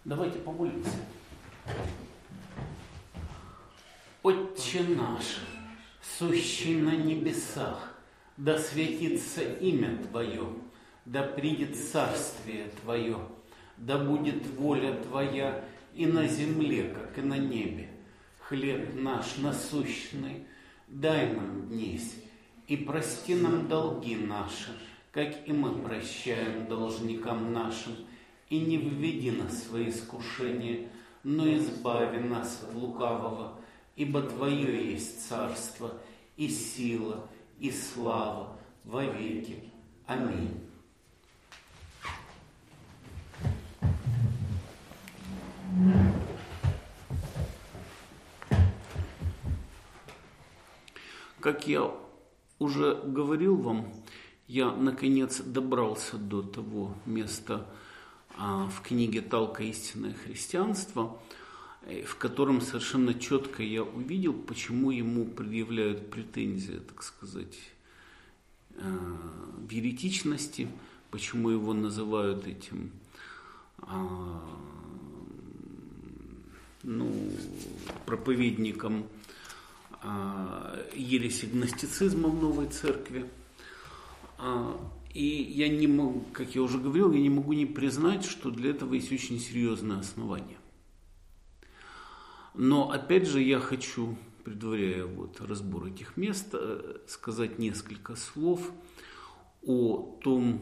Давайте помолимся. Отче наш, сущий на небесах, да светится имя Твое, да придет царствие Твое, да будет воля Твоя и на земле, как и на небе. Хлеб наш насущный дай нам днесь, и прости нам долги наши, как и мы прощаем должникам нашим, и не введи нас в свои искушения, но избави нас от лукавого, ибо Твое есть царство, и сила, и слава во веки. Аминь. Как я уже говорил вам, я наконец добрался до того места в книге «Талка. Истинное христианство», в котором совершенно четко я увидел, почему ему предъявляют претензии, так сказать, в еретичности, почему его называют этим проповедником ереси гностицизма в Новой Церкви. И я не могу, как я уже говорил, я не могу не признать, что для этого есть очень серьезное основание. Но опять же я хочу, предваряя разбор этих мест, сказать несколько слов о том,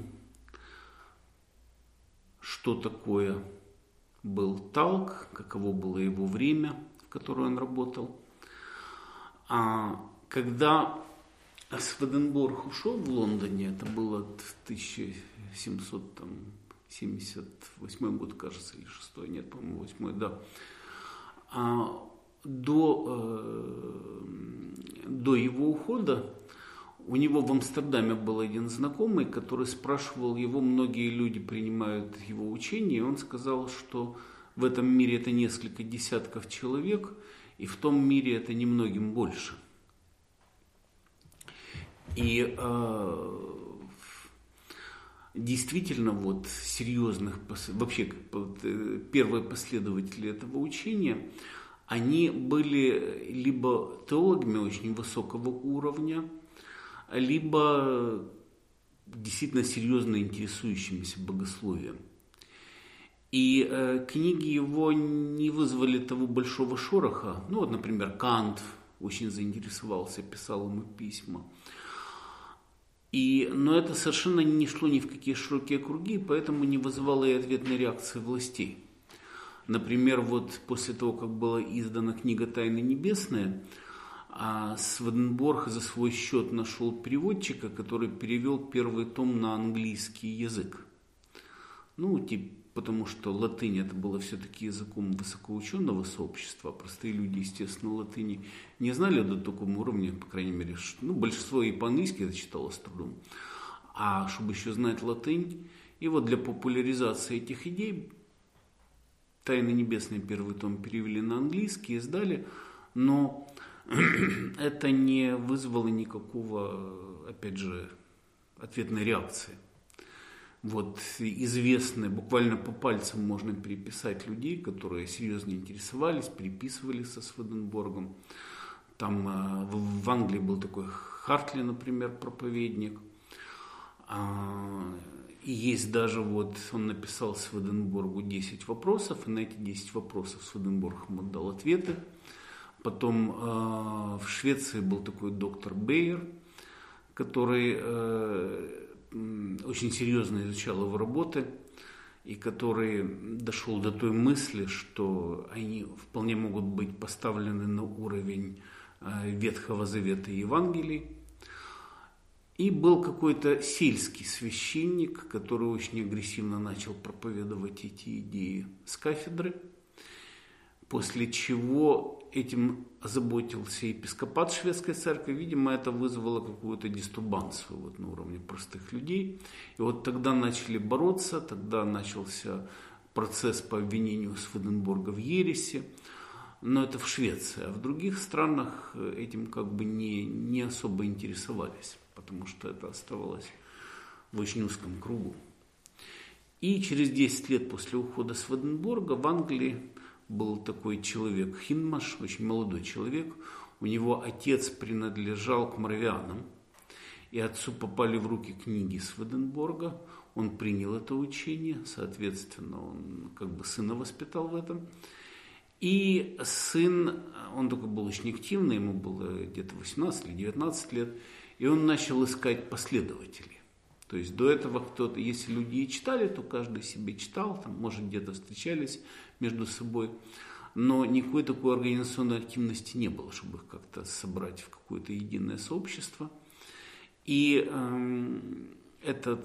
что такое был Талк, каково было его время, в которое он работал. Когда Сведенборг ушел в Лондоне, это было в 1778 год, кажется, или 6, нет, по-моему, 8, да. До его ухода у него в Амстердаме был один знакомый, который спрашивал его, многие люди принимают его учение, и он сказал, что в этом мире это несколько десятков человек, и в том мире это немногим больше. И действительно, серьезных, вообще первые последователи этого учения, они были либо теологами очень высокого уровня, либо действительно серьезно интересующимися богословием. И книги его не вызвали того большого шороха. Например, Кант очень заинтересовался, писал ему письма. Но это совершенно не шло ни в какие широкие круги, поэтому не вызывало и ответной реакции властей. Например, после того, как была издана книга «Тайны небесные», Сведенборг за свой счет нашел переводчика, который перевел первый том на английский язык. Потому что латынь это было все-таки языком высокоученого сообщества, а простые люди, естественно, латыни не знали до такого уровня, по крайней мере, большинство и по-английски это читало с трудом. А чтобы еще знать латынь, и для популяризации этих идей «Тайны небесные» первый том перевели на английский, издали, но это не вызвало никакого, опять же, ответной реакции. Известные, буквально по пальцам можно переписать людей, которые серьезно интересовались, переписывали со Сведенборгом. Там в Англии был такой Хартли, например, проповедник. И есть даже он написал Сведенборгу 10 вопросов, и на эти 10 вопросов Сведенборг ему дал ответы. Потом в Швеции был такой доктор Бейер, который очень серьезно изучал его работы, и который дошел до той мысли, что они вполне могут быть поставлены на уровень Ветхого Завета и Евангелий. И был какой-то сельский священник, который очень агрессивно начал проповедовать эти идеи с кафедры, после чего этим озаботился епископат шведской церкви. Видимо, это вызвало какую-то дистурбанцию на уровне простых людей. И тогда начали бороться, тогда начался процесс по обвинению Сведенборга в ереси. Но это в Швеции, а в других странах этим не особо интересовались, потому что это оставалось в очень узком кругу. И через 10 лет после ухода Сведенборга в Англии был такой человек Хиндмаш, очень молодой человек. У него отец принадлежал к моравианам. И отцу попали в руки книги Сведенборга. Он принял это учение, соответственно, он как бы сына воспитал в этом. И сын, он только был очень активный, ему было где-то 18 или 19 лет, и он начал искать последователей. То есть до этого кто-то, если люди и читали, то каждый себе читал, там, может, где-то встречались между собой, но никакой такой организационной активности не было, чтобы их как-то собрать в какое-то единое сообщество. И этот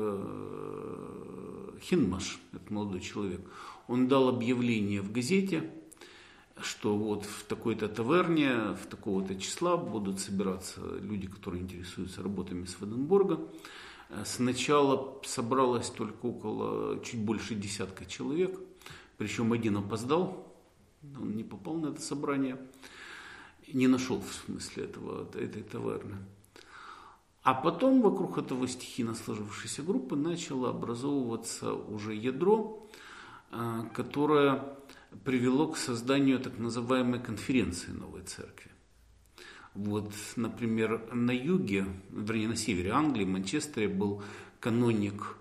Хиндмаш, этот молодой человек, он дал объявление в газете, что вот в такой-то таверне, в такого-то числа будут собираться люди, которые интересуются работами Сведенборга. Сначала собралось только чуть больше 10 человек, причем один опоздал, он не попал на это собрание, не нашел в смысле этой таверны. А потом вокруг этого стихийно сложившейся группы начало образовываться уже ядро, которое привело к созданию так называемой конференции Новой Церкви. Вот, например, на юге, вернее, на севере Англии, в Манчестере был каноник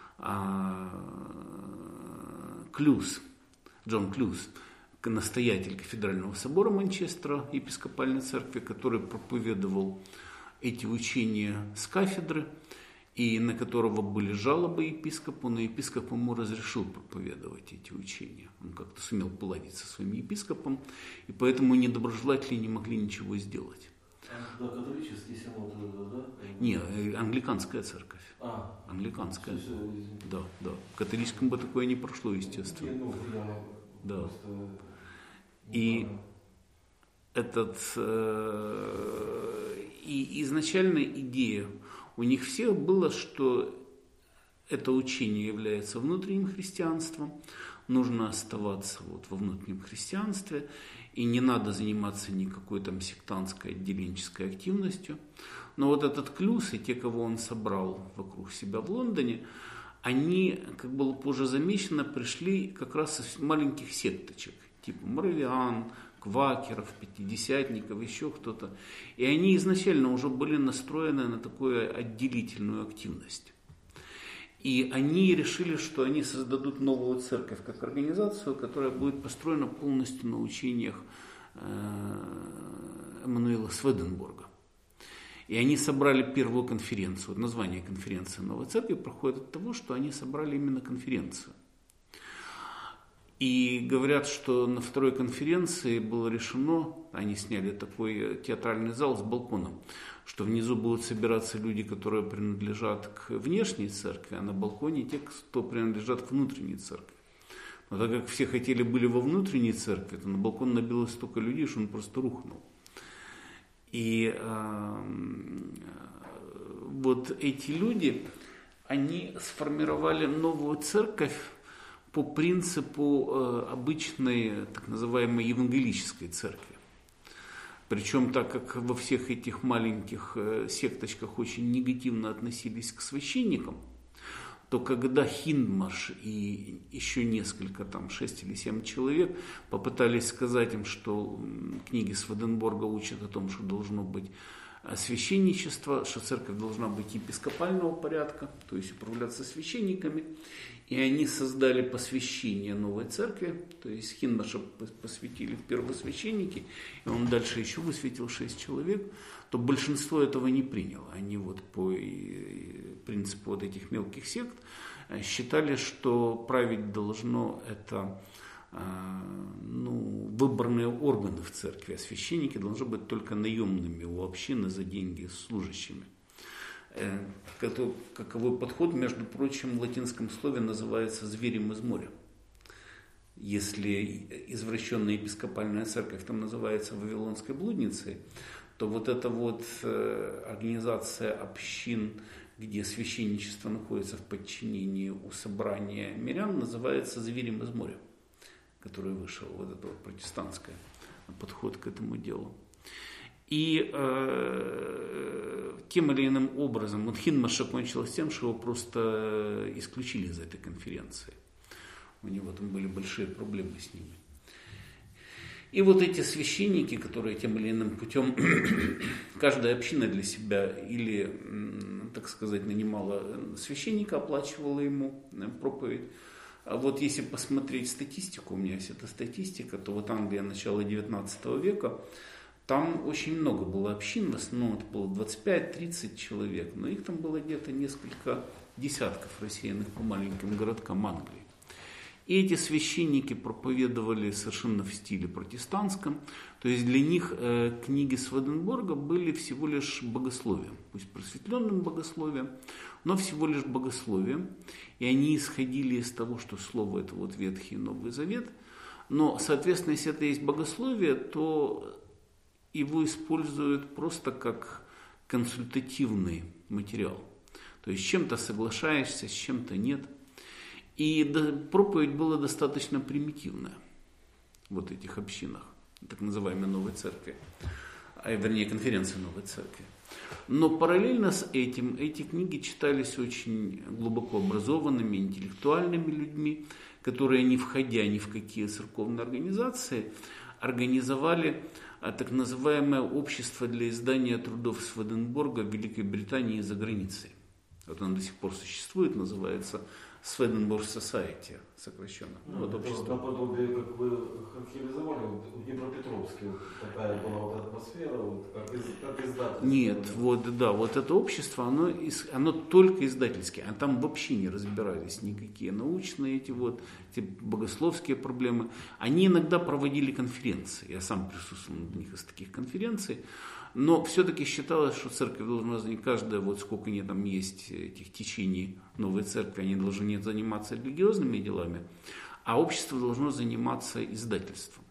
Клюс, Джон Клюс, настоятель кафедрального собора Манчестера, епископальной церкви, который проповедовал эти учения с кафедры, и на которого были жалобы епископу, но епископ ему разрешил проповедовать эти учения. Он как-то сумел поладить со своим епископом, и поэтому недоброжелатели не могли ничего сделать. Да, католический синод, да? Не, англиканская церковь. Англиканская. Да. В католическом бы такое не прошло, естественно. Да. И и изначальная идея у них всех было, что это учение является внутренним христианством, нужно оставаться вот во внутреннем христианстве, и не надо заниматься никакой там сектантской, отделенческой активностью. Но вот этот Клюс и те, кого он собрал вокруг себя в Лондоне, они, как было позже замечено, пришли как раз из маленьких секточек, типа моравиан, квакеров, пятидесятников, еще кто-то. И они изначально уже были настроены на такую отделительную активность. И они решили, что они создадут новую церковь как организацию, которая будет построена полностью на учениях Эммануила Сведенборга. И они собрали первую конференцию. Вот название конференции «Новой церкви» проходит от того, что они собрали именно конференцию. И говорят, что на второй конференции было решено, они сняли такой театральный зал с балконом, что внизу будут собираться люди, которые принадлежат к внешней церкви, а на балконе те, кто принадлежат к внутренней церкви. Но так как все хотели были во внутренней церкви, то на балкон набилось столько людей, что он просто рухнул. И вот эти люди, они сформировали новую церковь по принципу обычной, так называемой евангелической церкви. Причем, так как во всех этих маленьких секточках очень негативно относились к священникам, то когда Хиндмаш и еще несколько, там 6 или 7 человек попытались сказать им, что книги Сведенборга учат о том, что должно быть священничество, что церковь должна быть епископального порядка, то есть управляться священниками, и они создали посвящение новой церкви, то есть Хиндмаша посвятили в первосвященники, и он дальше еще высветил 6 человек, то большинство этого не приняло. Они вот по принципу вот этих мелких сект считали, что править должно это выборные органы в церкви, а священники должны быть только наемными у общины за деньги служащими. Каковой подход, между прочим, в латинском слове называется «зверем из моря». Если извращенная епископальная церковь там называется «вавилонской блудницей», то вот эта вот организация общин, где священничество находится в подчинении у собрания мирян, называется «зверем из моря», который вышел, вот это вот протестантский подход к этому делу. И тем или иным образом, вот Хиндмарш кончилось тем, что его просто исключили из этой конференции. У него там были большие проблемы с ними. И вот эти священники, которые тем или иным путем, каждая община для себя или, так сказать, нанимала священника, оплачивала ему проповедь. А вот если посмотреть статистику, у меня есть эта статистика, то вот Англия начала 19 века, там очень много было общин, в основном это было 25-30 человек, но их там было где-то несколько десятков рассеянных по маленьким городкам Англии. И эти священники проповедовали совершенно в стиле протестантском, то есть для них книги Сведенборга были всего лишь богословием, пусть просветленным богословием, но всего лишь богословием. И они исходили из того, что слово это вот Ветхий и Новый Завет, но, соответственно, если это есть богословие, то его используют просто как консультативный материал. То есть с чем-то соглашаешься, с чем-то нет. И проповедь была достаточно примитивная в вот этих общинах, так называемой Новой Церкви, вернее конференции Новой Церкви. Но параллельно с этим эти книги читались очень глубоко образованными, интеллектуальными людьми, которые, не входя ни в какие церковные организации, организовали так называемое общество для издания трудов Сведенборга в Великой Британии и за границей. Вот оно до сих пор существует, называется Swedenborg Society, сокращенно. Ну, вот общество. Наподобие, как вы характеризовали, в Днепропетровске вот такая была вот атмосфера, вот, как издательство. Нет, вот, да, вот это общество, оно только издательское, а там вообще не разбирались никакие научные эти богословские проблемы. Они иногда проводили конференции, я сам присутствовал на одних из таких конференций, но все-таки считалось, что церковь должна, каждая, вот сколько они там есть, этих течений новой церкви, они должны заниматься религиозными делами, а общество должно заниматься издательством.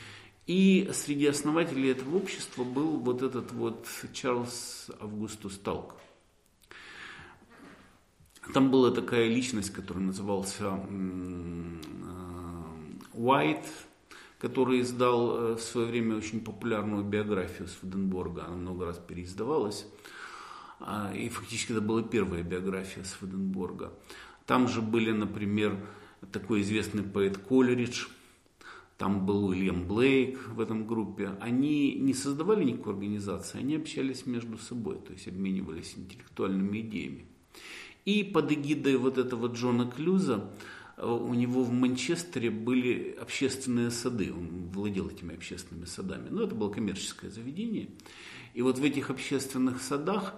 И среди основателей этого общества был вот этот вот Чарльз Августус Талк. Там была такая личность, которая назывался Уайт, который издал в свое время очень популярную биографию Сведенборга. Она много раз переиздавалась. И фактически это была первая биография Сведенборга. Там же были, например, такой известный поэт Колеридж, там был Уильям Блейк в этом группе. Они не создавали никакой организации, они общались между собой, то есть обменивались интеллектуальными идеями. И под эгидой вот этого Джона Клюза у него в Манчестере были общественные сады, он владел этими общественными садами, но это было коммерческое заведение. И вот в этих общественных садах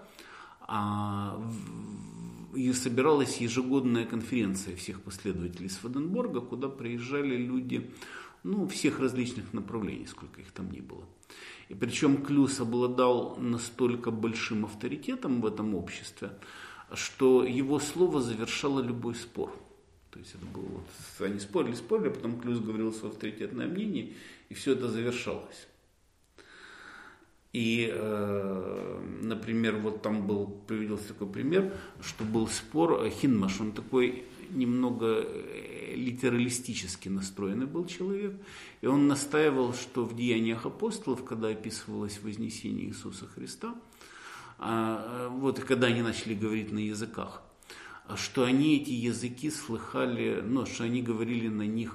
собиралась ежегодная конференция всех последователей Сведенборга, куда приезжали люди всех различных направлений, сколько их там ни было. И причем Клюз обладал настолько большим авторитетом в этом обществе, что его слово завершало любой спор. То есть это было они спорили, а потом Клюз говорил свое авторитетное мнение, и все это завершалось. И, например, вот там приводился такой пример, что был спор, Хиндмарш, он такой немного литералистически настроенный был человек, и он настаивал, что в Деяниях апостолов, когда описывалось вознесение Иисуса Христа, и когда они начали говорить на языках, что они эти языки слыхали, что они говорили на них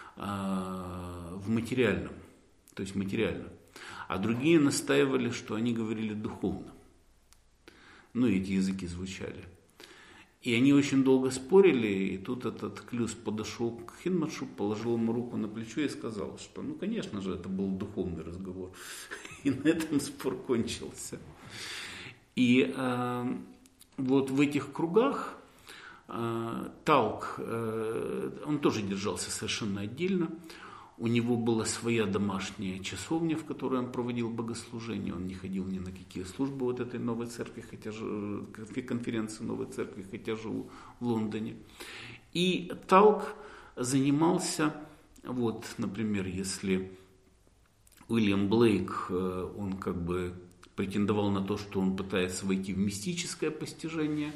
в материальном, то есть материально. А другие настаивали, что они говорили духовно. Эти языки звучали. И они очень долго спорили, и тут этот Клюз подошел к Хиндмаршу, положил ему руку на плечо и сказал, что, конечно же, это был духовный разговор. И на этом спор кончился. И вот в этих кругах Талк, он тоже держался совершенно отдельно. У него была своя домашняя часовня, в которой он проводил богослужение. Он не ходил ни на какие службы вот этой новой церкви, конференции новой церкви, хотя жил в Лондоне. И Талк занимался, например, если Уильям Блейк, он претендовал на то, что он пытается войти в мистическое постижение,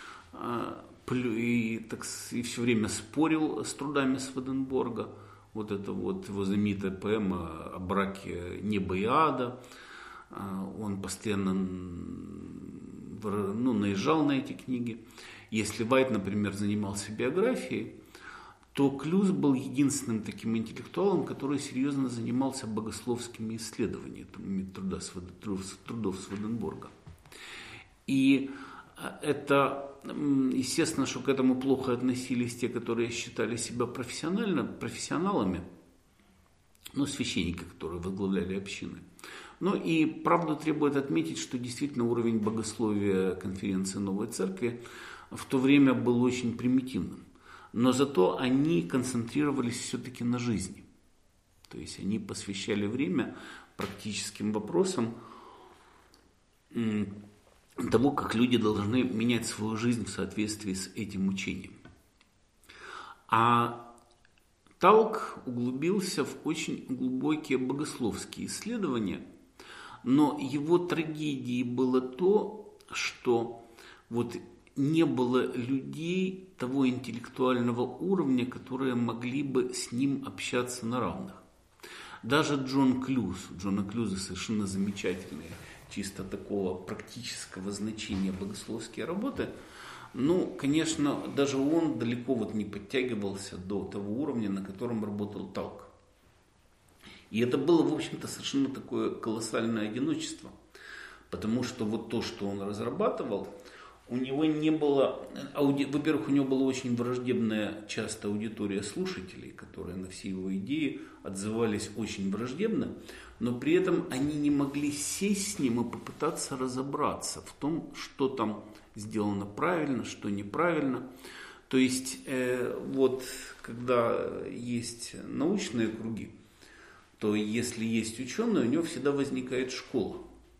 и все время спорил с трудами Сведенборга. Вот это его знаменитая поэма о браке неба и ада. Он постоянно наезжал на эти книги. Если Вайт, например, занимался биографией, то Клюз был единственным таким интеллектуалом, который серьезно занимался богословскими исследованиями трудов Сведенборга. И это, естественно, что к этому плохо относились те, которые считали себя профессионалами, священники, которые возглавляли общины. И правду требует отметить, что действительно уровень богословия конференции Новой Церкви в то время был очень примитивным. Но зато они концентрировались все-таки на жизни. То есть они посвящали время практическим вопросам того, как люди должны менять свою жизнь в соответствии с этим учением. А Талк углубился в очень глубокие богословские исследования, но его трагедией было то, что не было людей того интеллектуального уровня, которые могли бы с ним общаться на равных. Даже Джона Клюза совершенно замечательные, чисто такого практического значения богословские работы, конечно, даже он далеко не подтягивался до того уровня, на котором работал Талк. И это было, в общем-то, совершенно такое колоссальное одиночество, потому что то, что он разрабатывал, у него не было, во-первых, у него была очень враждебная часто аудитория слушателей, которые на все его идеи отзывались очень враждебно, но при этом они не могли сесть с ним и попытаться разобраться в том, что там сделано правильно, что неправильно. То есть, когда есть научные круги, то если есть ученый, у него всегда возникает школа.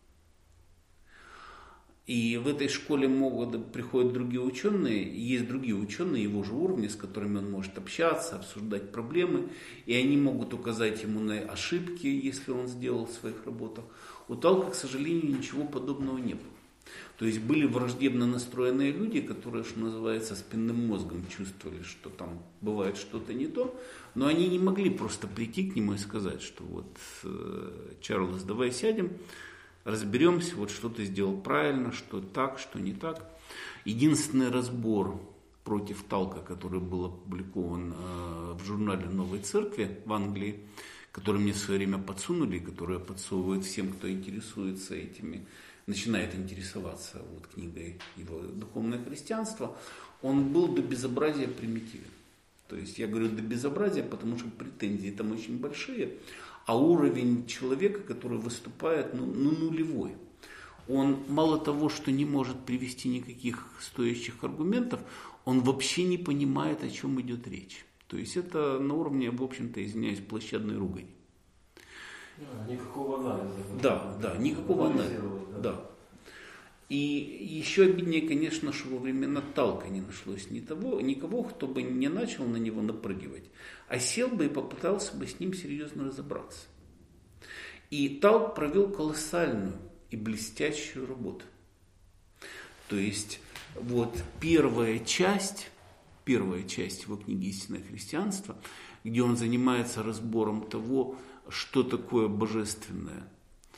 И в этой школе приходят другие ученые, и есть другие ученые его же уровня, с которыми он может общаться, обсуждать проблемы, и они могут указать ему на ошибки, если он сделал в своих работах. У Талка, к сожалению, ничего подобного не было. То есть были враждебно настроенные люди, которые, что называется, спинным мозгом чувствовали, что там бывает что-то не то, но они не могли просто прийти к нему и сказать, что Чарльз, давай сядем, разберемся, что ты сделал правильно, что так, что не так. Единственный разбор против Талка, который был опубликован в журнале Новой Церкви в Англии, который мне в свое время подсунули, который подсовывают всем, кто интересуется начинает интересоваться книгой его «Духовное христианство», он был до безобразия примитивен. То есть я говорю до безобразия, потому что претензии там очень большие, а уровень человека, который выступает, нулевой. Он мало того, что не может привести никаких стоящих аргументов, он вообще не понимает, о чем идет речь. То есть это на уровне, в общем-то, извиняюсь, площадной ругани. Никакого анализа. Да, никакого анализа. Да. И еще обиднее, конечно, что во времена Талка не нашлось никого, кто бы не начал на него напрыгивать, а сел бы и попытался бы с ним серьезно разобраться. И Талк провел колоссальную и блестящую работу. То есть первая часть его книги «Истинное христианство», где он занимается разбором того, что такое божественное,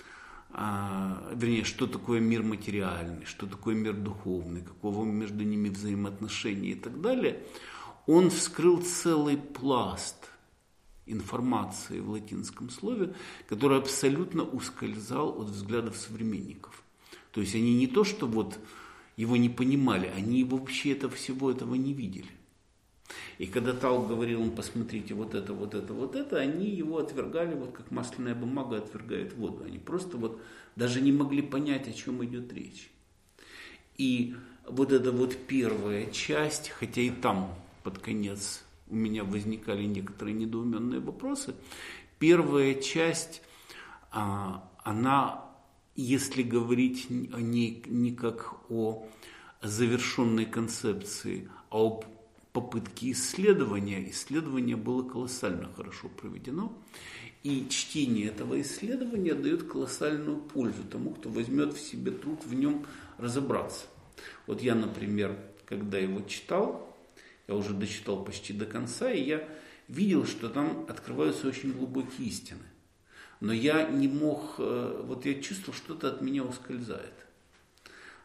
что такое мир материальный, что такое мир духовный, какого между ними взаимоотношения и так далее, он вскрыл целый пласт информации в латинском слове, который абсолютно ускользал от взглядов современников. То есть они не то, что его не понимали, они вообще всего этого не видели. И когда Талк говорил им, посмотрите, это, они его отвергали, как масляная бумага отвергает воду. Они просто даже не могли понять, о чем идет речь. И эта первая часть, хотя и там под конец у меня возникали некоторые недоуменные вопросы, первая часть, она, если говорить о ней не как о завершенной концепции, а о попытки исследование было колоссально хорошо проведено. И чтение этого исследования дает колоссальную пользу тому, кто возьмет в себе труд в нем разобраться. Я, например, когда его читал, я уже дочитал почти до конца, и я видел, что там открываются очень глубокие истины. Но я не мог, я чувствовал, что-то от меня ускользает.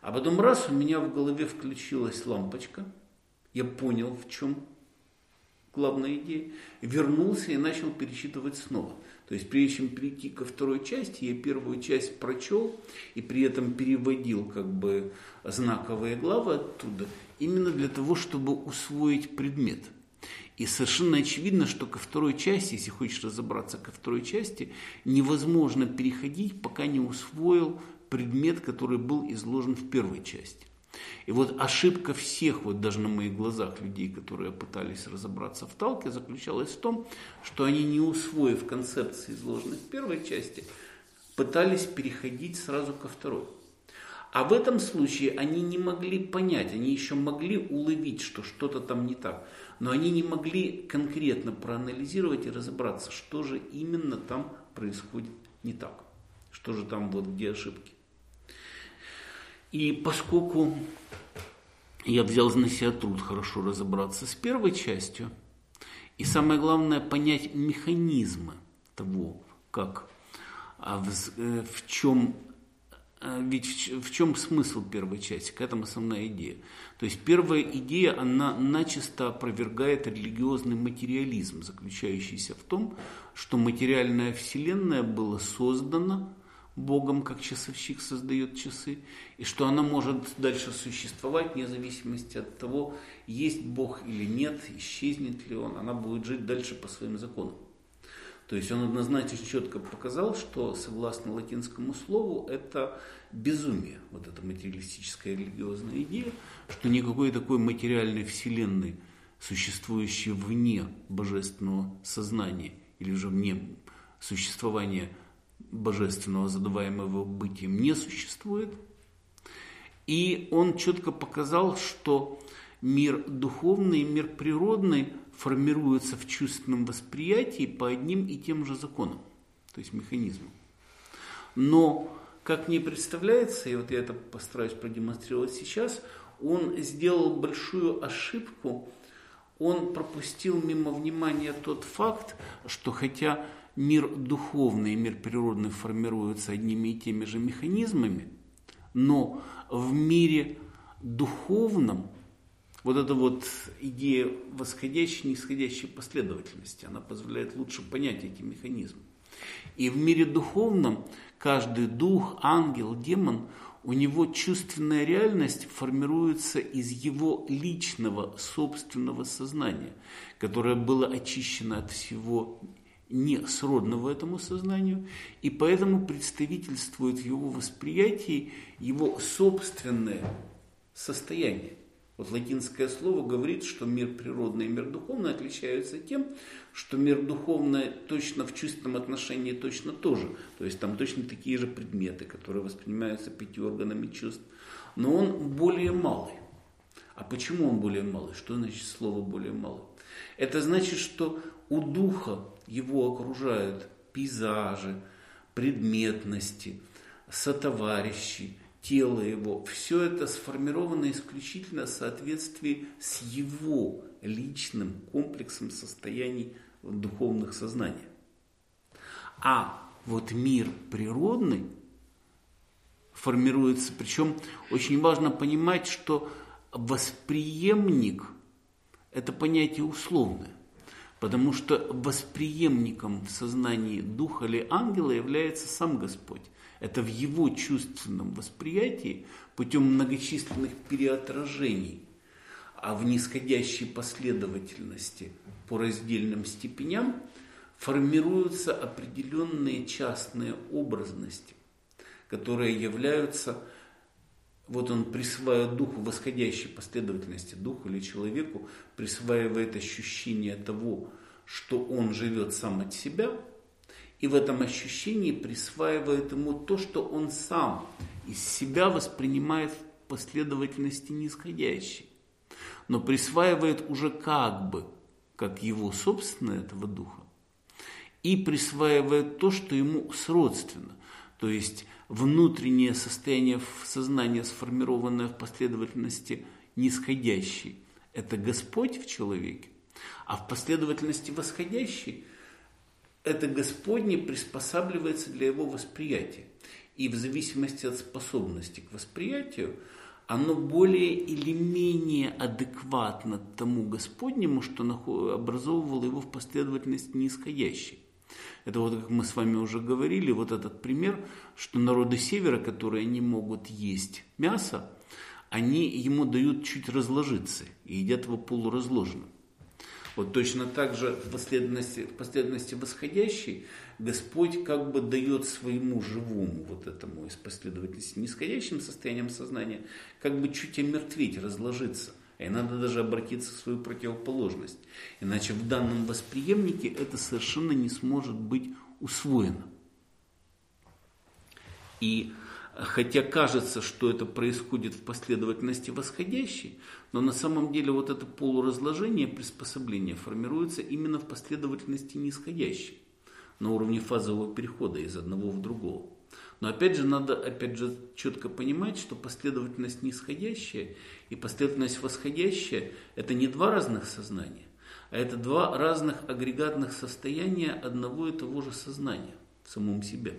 А потом раз, у меня в голове включилась лампочка, я понял, в чем главная идея, вернулся и начал перечитывать снова. То есть, прежде чем перейти ко второй части, я первую часть прочел и при этом переводил как бы знаковые главы оттуда, именно для того, чтобы усвоить предмет. И совершенно очевидно, что ко второй части, если хочешь разобраться ко второй части, невозможно переходить, пока не усвоил предмет, который был изложен в первой части. И вот ошибка всех, вот даже на моих глазах людей, которые пытались разобраться в Талке, заключалась в том, что они, не усвоив концепции, изложенных в первой части, пытались переходить сразу ко второй. А в этом случае они не могли понять, они еще могли уловить, что что-то там не так, но они не могли конкретно проанализировать и разобраться, что же именно там происходит не так, что же там вот где ошибки. И поскольку я взял на себя труд хорошо разобраться с первой частью, и самое главное понять механизмы того, как, в чем смысл первой части, какая там основная идея. То есть первая идея, она начисто опровергает религиозный материализм, заключающийся в том, что материальная вселенная была создана Богом, как часовщик создает часы, и что она может дальше существовать вне зависимости от того, есть Бог или нет, исчезнет ли он, она будет жить дальше по своим законам. То есть он однозначно четко показал, что согласно латинскому слову это безумие, вот эта материалистическая религиозная идея, что никакой такой материальной вселенной, существующей вне божественного сознания или же вне существования божественного, задаваемого бытием, не существует. И он четко показал, что мир духовный и мир природный формируются в чувственном восприятии по одним и тем же законам, то есть механизмам. Но, как мне представляется, и вот я это постараюсь продемонстрировать сейчас, он сделал большую ошибку, он пропустил мимо внимания тот факт, что хотя мир духовный и мир природный формируются одними и теми же механизмами, но в мире духовном вот эта вот идея восходящей и нисходящей последовательности, она позволяет лучше понять эти механизмы. И в мире духовном каждый дух, ангел, демон, у него чувственная реальность формируется из его личного, собственного сознания, которое было очищено от всего не сродного этому сознанию, и поэтому представительствует в его восприятии его собственное состояние. Вот латинское слово говорит, что мир природный и мир духовный отличаются тем, что мир духовный точно в чувственном отношении точно тоже. То есть там точно такие же предметы, которые воспринимаются 5 органами чувств. Но он более малый. А почему он более малый? Что значит слово более малый? Это значит, что у духа его окружают пейзажи, предметности, сотоварищи, тело его. Все это сформировано исключительно в соответствии с его личным комплексом состояний духовных сознаний. А вот мир природный формируется, причем очень важно понимать, что восприемник – это понятие условное. Потому что восприемником в сознании духа или ангела является сам Господь. Это в его чувственном восприятии путем многочисленных переотражений, а в нисходящей последовательности по раздельным степеням формируются определенные частные образности, которые являются, вот он присваивает духу восходящей последовательности, духу или человеку присваивает ощущение того, что он живет сам от себя, и в этом ощущении присваивает ему то, что он сам из себя воспринимает в последовательности нисходящей, но присваивает уже как его собственное этого духа, и присваивает то, что ему сродственно, то есть внутреннее состояние сознания, сформированное в последовательности нисходящей, это Господь в человеке, а в последовательности восходящей это Господне приспосабливается для его восприятия. И в зависимости от способности к восприятию, оно более или менее адекватно тому Господнему, что образовывало его в последовательность нисходящей. Это вот, как мы с вами уже говорили, вот этот пример, что народы Севера, которые не могут есть мясо, они ему дают чуть разложиться и едят его полуразложенным. Вот точно так же в последовательности восходящей Господь как бы дает своему живому вот этому из последовательности нисходящим состоянием сознания как бы чуть омертветь, разложиться. И надо даже обратиться в свою противоположность. Иначе в данном восприемнике это совершенно не сможет быть усвоено. И хотя кажется, что это происходит в последовательности восходящей, но на самом деле вот это полуразложение, приспособление формируется именно в последовательности нисходящей, на уровне фазового перехода из одного в другого. Но опять же, надо четко понимать, что последовательность нисходящая и последовательность восходящая – это не два разных сознания, а это два разных агрегатных состояния одного и того же сознания в самом себе.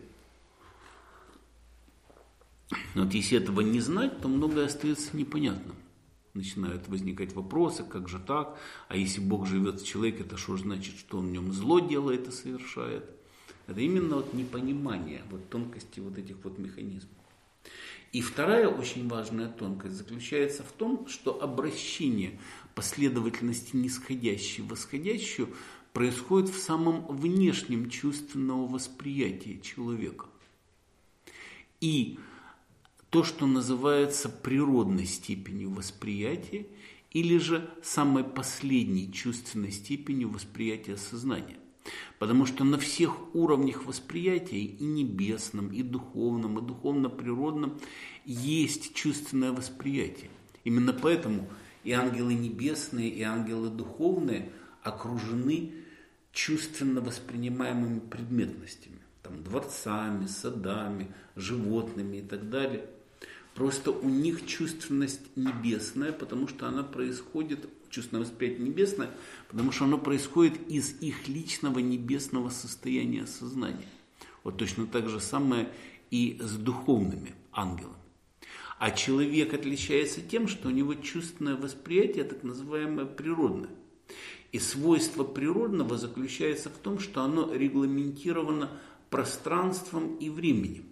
Но вот если этого не знать, то многое остается непонятным. Начинают возникать вопросы, как же так? А если Бог живет в человеке, это что же значит, что он в нем зло делает и совершает? Это именно вот непонимание вот тонкости вот этих вот механизмов. И вторая очень важная тонкость заключается в том, что обращение последовательности нисходящей в восходящую происходит в самом внешнем чувственного восприятия человека. И то, что называется природной степенью восприятия, или же самой последней чувственной степенью восприятия сознания. Потому что на всех уровнях восприятия, и небесном, и духовно-природном, есть чувственное восприятие. Именно поэтому и ангелы небесные, и ангелы духовные окружены чувственно воспринимаемыми предметностями. Там, дворцами, садами, животными и так далее. Просто у них чувственность небесная, потому что она происходит, чувственное восприятие небесное, потому что оно происходит из их личного небесного состояния сознания. Вот точно так же самое и с духовными ангелами. А человек отличается тем, что у него чувственное восприятие, так называемое природное. И свойство природного заключается в том, что оно регламентировано пространством и временем.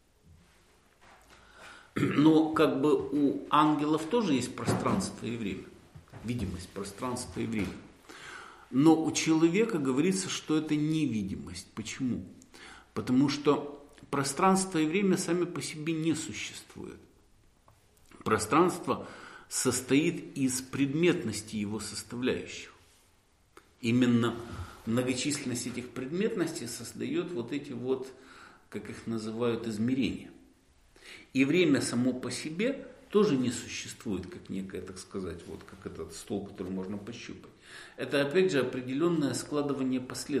Но как бы у ангелов тоже есть пространство и время. Видимость, пространство и время. Но у человека говорится, что это невидимость. Почему? Потому что пространство и время сами по себе не существуют. Пространство состоит из предметности его составляющих. Именно многочисленность этих предметностей создает вот эти вот, как их называют, измерения. И время само по себе тоже не существует, как некое, так сказать, вот как этот стол, который можно пощупать. Это, опять же, определенное складывание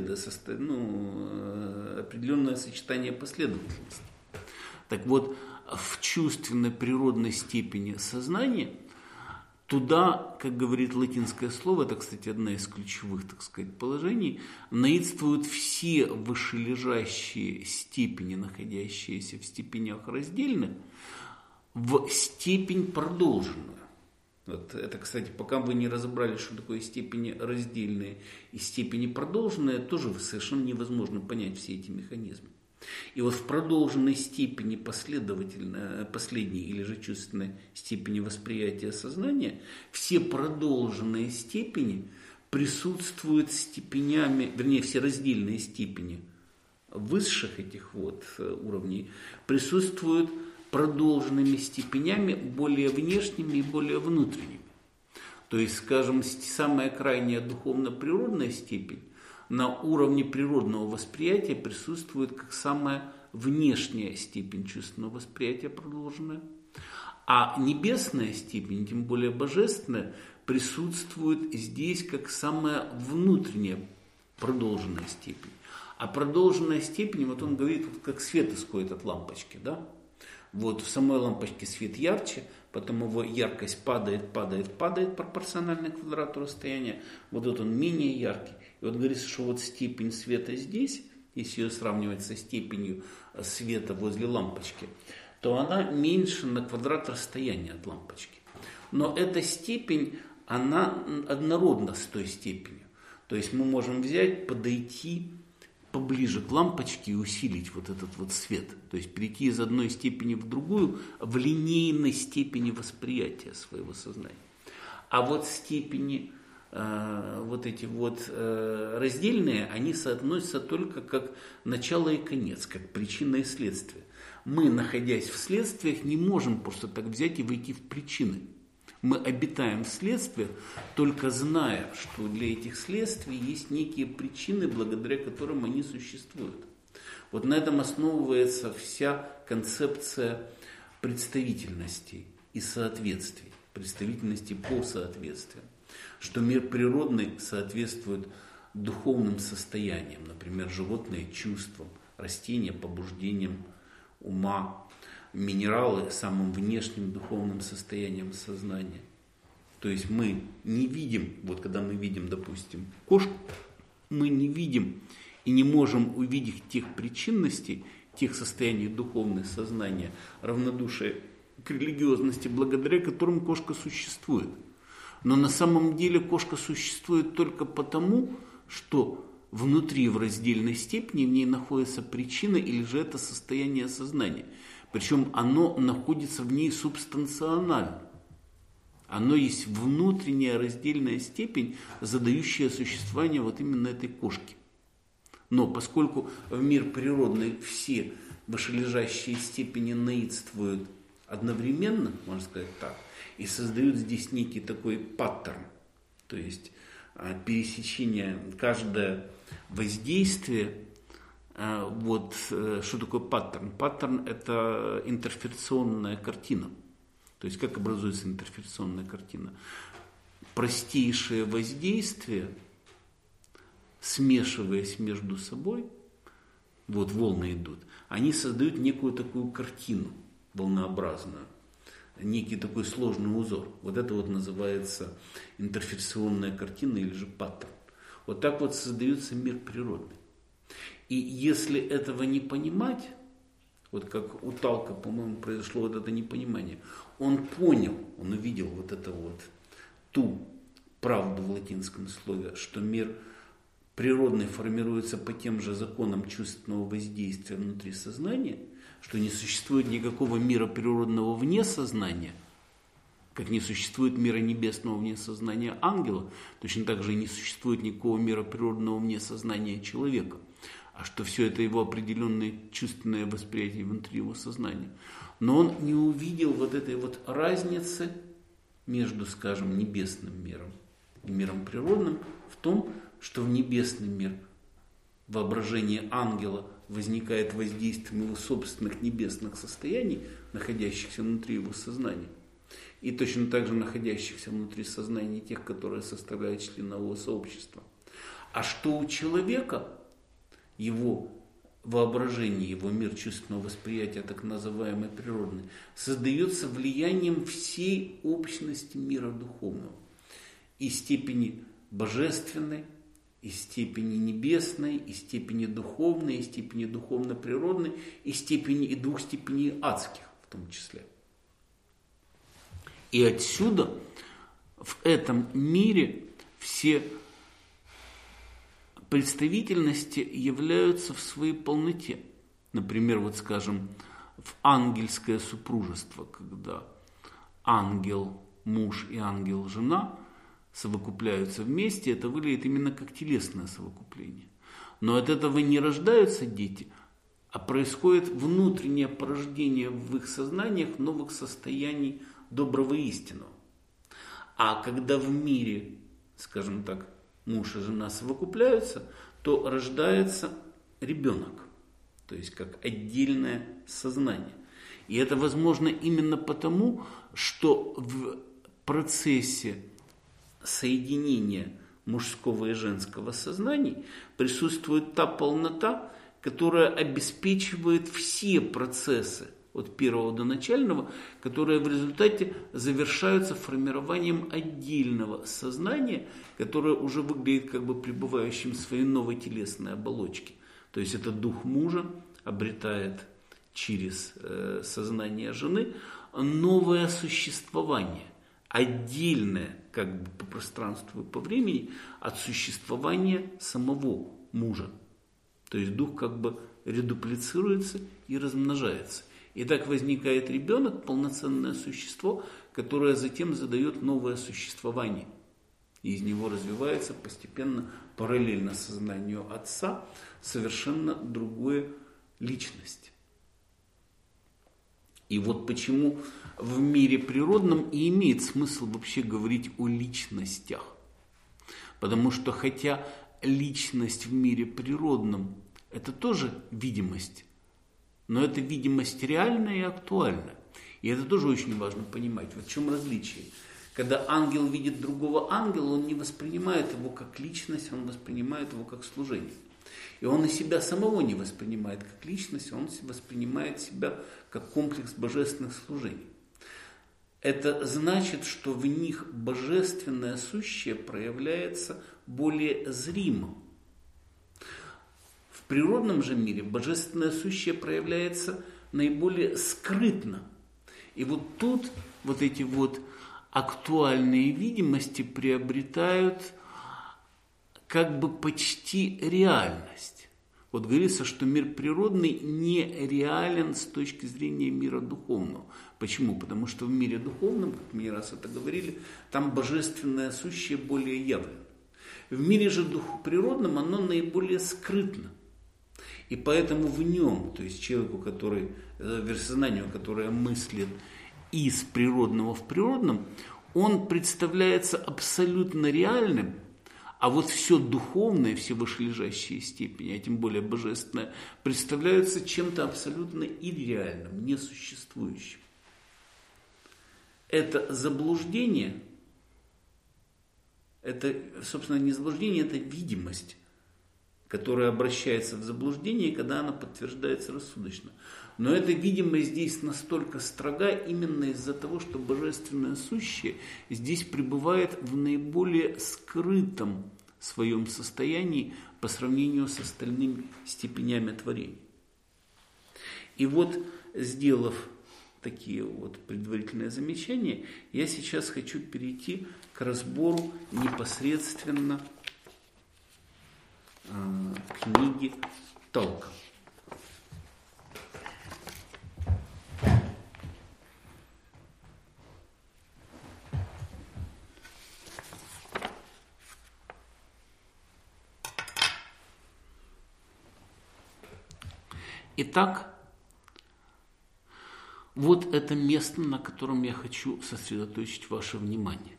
определенное сочетание последовательности. Так вот, в чувственной природной степени сознания, туда, как говорит латинское слово, это, кстати, одна из ключевых, так сказать, положений, наидствуют все вышележащие степени, находящиеся в степенях раздельных, в степень продолженную. Вот это, кстати, пока вы не разобрали, что такое степени раздельные и степени продолженные, тоже совершенно невозможно понять все эти механизмы. И вот в продолженной степени последней или же чувственной степени восприятия сознания, все продолженные степени присутствуют степенями, вернее, все раздельные степени высших этих вот уровней присутствуют продолженными степенями, более внешними и более внутренними. То есть, скажем, самая крайняя духовно-природная степень на уровне природного восприятия присутствует как самая внешняя степень чувственного восприятия продолженная. А небесная степень, тем более божественная, присутствует здесь как самая внутренняя продолженная степень. А продолженная степень, вот он говорит, вот как свет исходит от лампочки, да? Вот в самой лампочке свет ярче, потом его яркость падает пропорционально квадрату расстояния, вот тут он менее яркий. И вот говорится, что вот степень света здесь, если ее сравнивать со степенью света возле лампочки, то она меньше на квадрат расстояния от лампочки. Но эта степень, она однородна с той степенью. То есть мы можем взять, подойти поближе к лампочке и усилить вот этот вот свет. То есть перейти из одной степени в другую в линейной степени восприятия своего сознания. А вот степени вот эти вот раздельные, они соотносятся только как начало и конец, как причина и следствие. Мы, находясь в следствиях, не можем просто так взять и войти в причины. Мы обитаем в следствиях, только зная, что для этих следствий есть некие причины, благодаря которым они существуют. Вот на этом основывается вся концепция представительности и соответствий, представительности по соответствиям. Что мир природный соответствует духовным состояниям, например, животные чувствам, растения побуждениям ума, минералы самым внешним духовным состоянием сознания. То есть мы не видим, вот когда мы видим, допустим, кошку, мы не видим и не можем увидеть тех причинностей, тех состояний духовного сознания, равнодушия к религиозности, благодаря которым кошка существует. Но на самом деле кошка существует только потому, что внутри в раздельной степени в ней находится причина или же это состояние сознания. Причем оно находится в ней субстанционально. Оно есть внутренняя раздельная степень, задающая существование вот именно этой кошки. Но поскольку в мир природный все вышележащие степени наидствуют одновременно, можно сказать так, и создают здесь некий такой паттерн, то есть пересечение, каждое воздействие. Вот что такое паттерн? Паттерн – это интерференционная картина. То есть как образуется интерференционная картина? Простейшие воздействия, смешиваясь между собой, вот волны идут, они создают некую такую картину волнообразную, некий такой сложный узор. Вот это вот называется интерференционная картина или же паттерн. Вот так вот создается мир природный. И если этого не понимать, вот как у Талка, по-моему, произошло вот это непонимание, он понял, он увидел вот это вот, ту правду в латинском слове, что мир природный формируется по тем же законам чувственного воздействия внутри сознания, что не существует никакого мира природного вне сознания, как не существует мира небесного вне сознания ангела, точно так же и не существует никакого мира природного вне сознания человека. А что все это его определенное чувственное восприятие внутри его сознания. Но он не увидел вот этой вот разницы между, скажем, небесным миром и миром природным в том, что в небесный мир воображение ангела возникает воздействием его собственных небесных состояний, находящихся внутри его сознания, и точно так же находящихся внутри сознания тех, которые составляют членового сообщества. А что у человека его воображение, его мир чувственного восприятия, так называемый природный, создается влиянием всей общности мира духовного. И степени божественной, и степени небесной, и степени духовной, и степени духовно-природной, и степени и двух степеней адских в том числе. И отсюда в этом мире все представительности являются в своей полноте. Например, вот скажем, в ангельское супружество, когда ангел-муж и ангел-жена совокупляются вместе, это выглядит именно как телесное совокупление. Но от этого не рождаются дети, а происходит внутреннее порождение в их сознаниях новых состояний доброго и истинного. А когда в мире, скажем так, муж и жена совокупляются, то рождается ребенок, то есть как отдельное сознание. И это возможно именно потому, что в процессе соединения мужского и женского сознаний присутствует та полнота, которая обеспечивает все процессы от первого до начального, которые в результате завершаются формированием отдельного сознания, которое уже выглядит как бы пребывающим в своей новой телесной оболочке. То есть это дух мужа обретает через сознание жены новое существование, отдельное как бы по пространству и по времени от существования самого мужа. То есть дух как бы редуплицируется и размножается. И так возникает ребенок, полноценное существо, которое затем задает новое существование. И из него развивается постепенно, параллельно сознанию отца, совершенно другая личность. И вот почему в мире природном и имеет смысл вообще говорить о личностях. Потому что хотя личность в мире природном – это тоже видимость, но это видимость реальная и актуальная. И это тоже очень важно понимать. Вот в чем различие. Когда ангел видит другого ангела, он не воспринимает его как личность, он воспринимает его как служение. И он и себя самого не воспринимает как личность, он воспринимает себя как комплекс божественных служений. Это значит, что в них божественное сущее проявляется более зримо. В природном же мире божественное сущее проявляется наиболее скрытно. И вот тут вот эти вот актуальные видимости приобретают как бы почти реальность. Вот говорится, что мир природный не реален с точки зрения мира духовного. Почему? Потому что в мире духовном, как мы не раз это говорили, там божественное сущее более явлено. В мире же природном оно наиболее скрытно. И поэтому в нем, то есть человеку, который, сознанию, которое мыслит из природного в природном, он представляется абсолютно реальным, а вот все духовное, все вышележащие степени, а тем более божественное, представляются чем-то абсолютно ирреальным, несуществующим. Это заблуждение, это, собственно, не заблуждение, это видимость, которая обращается в заблуждение, когда она подтверждается рассудочно. Но эта видимость здесь настолько строга именно из-за того, что божественное сущее здесь пребывает в наиболее скрытом своем состоянии по сравнению с остальными степенями творения. И вот, сделав такие вот предварительные замечания, я сейчас хочу перейти к разбору непосредственно книги Талка. Итак, вот это место, на котором я хочу сосредоточить ваше внимание.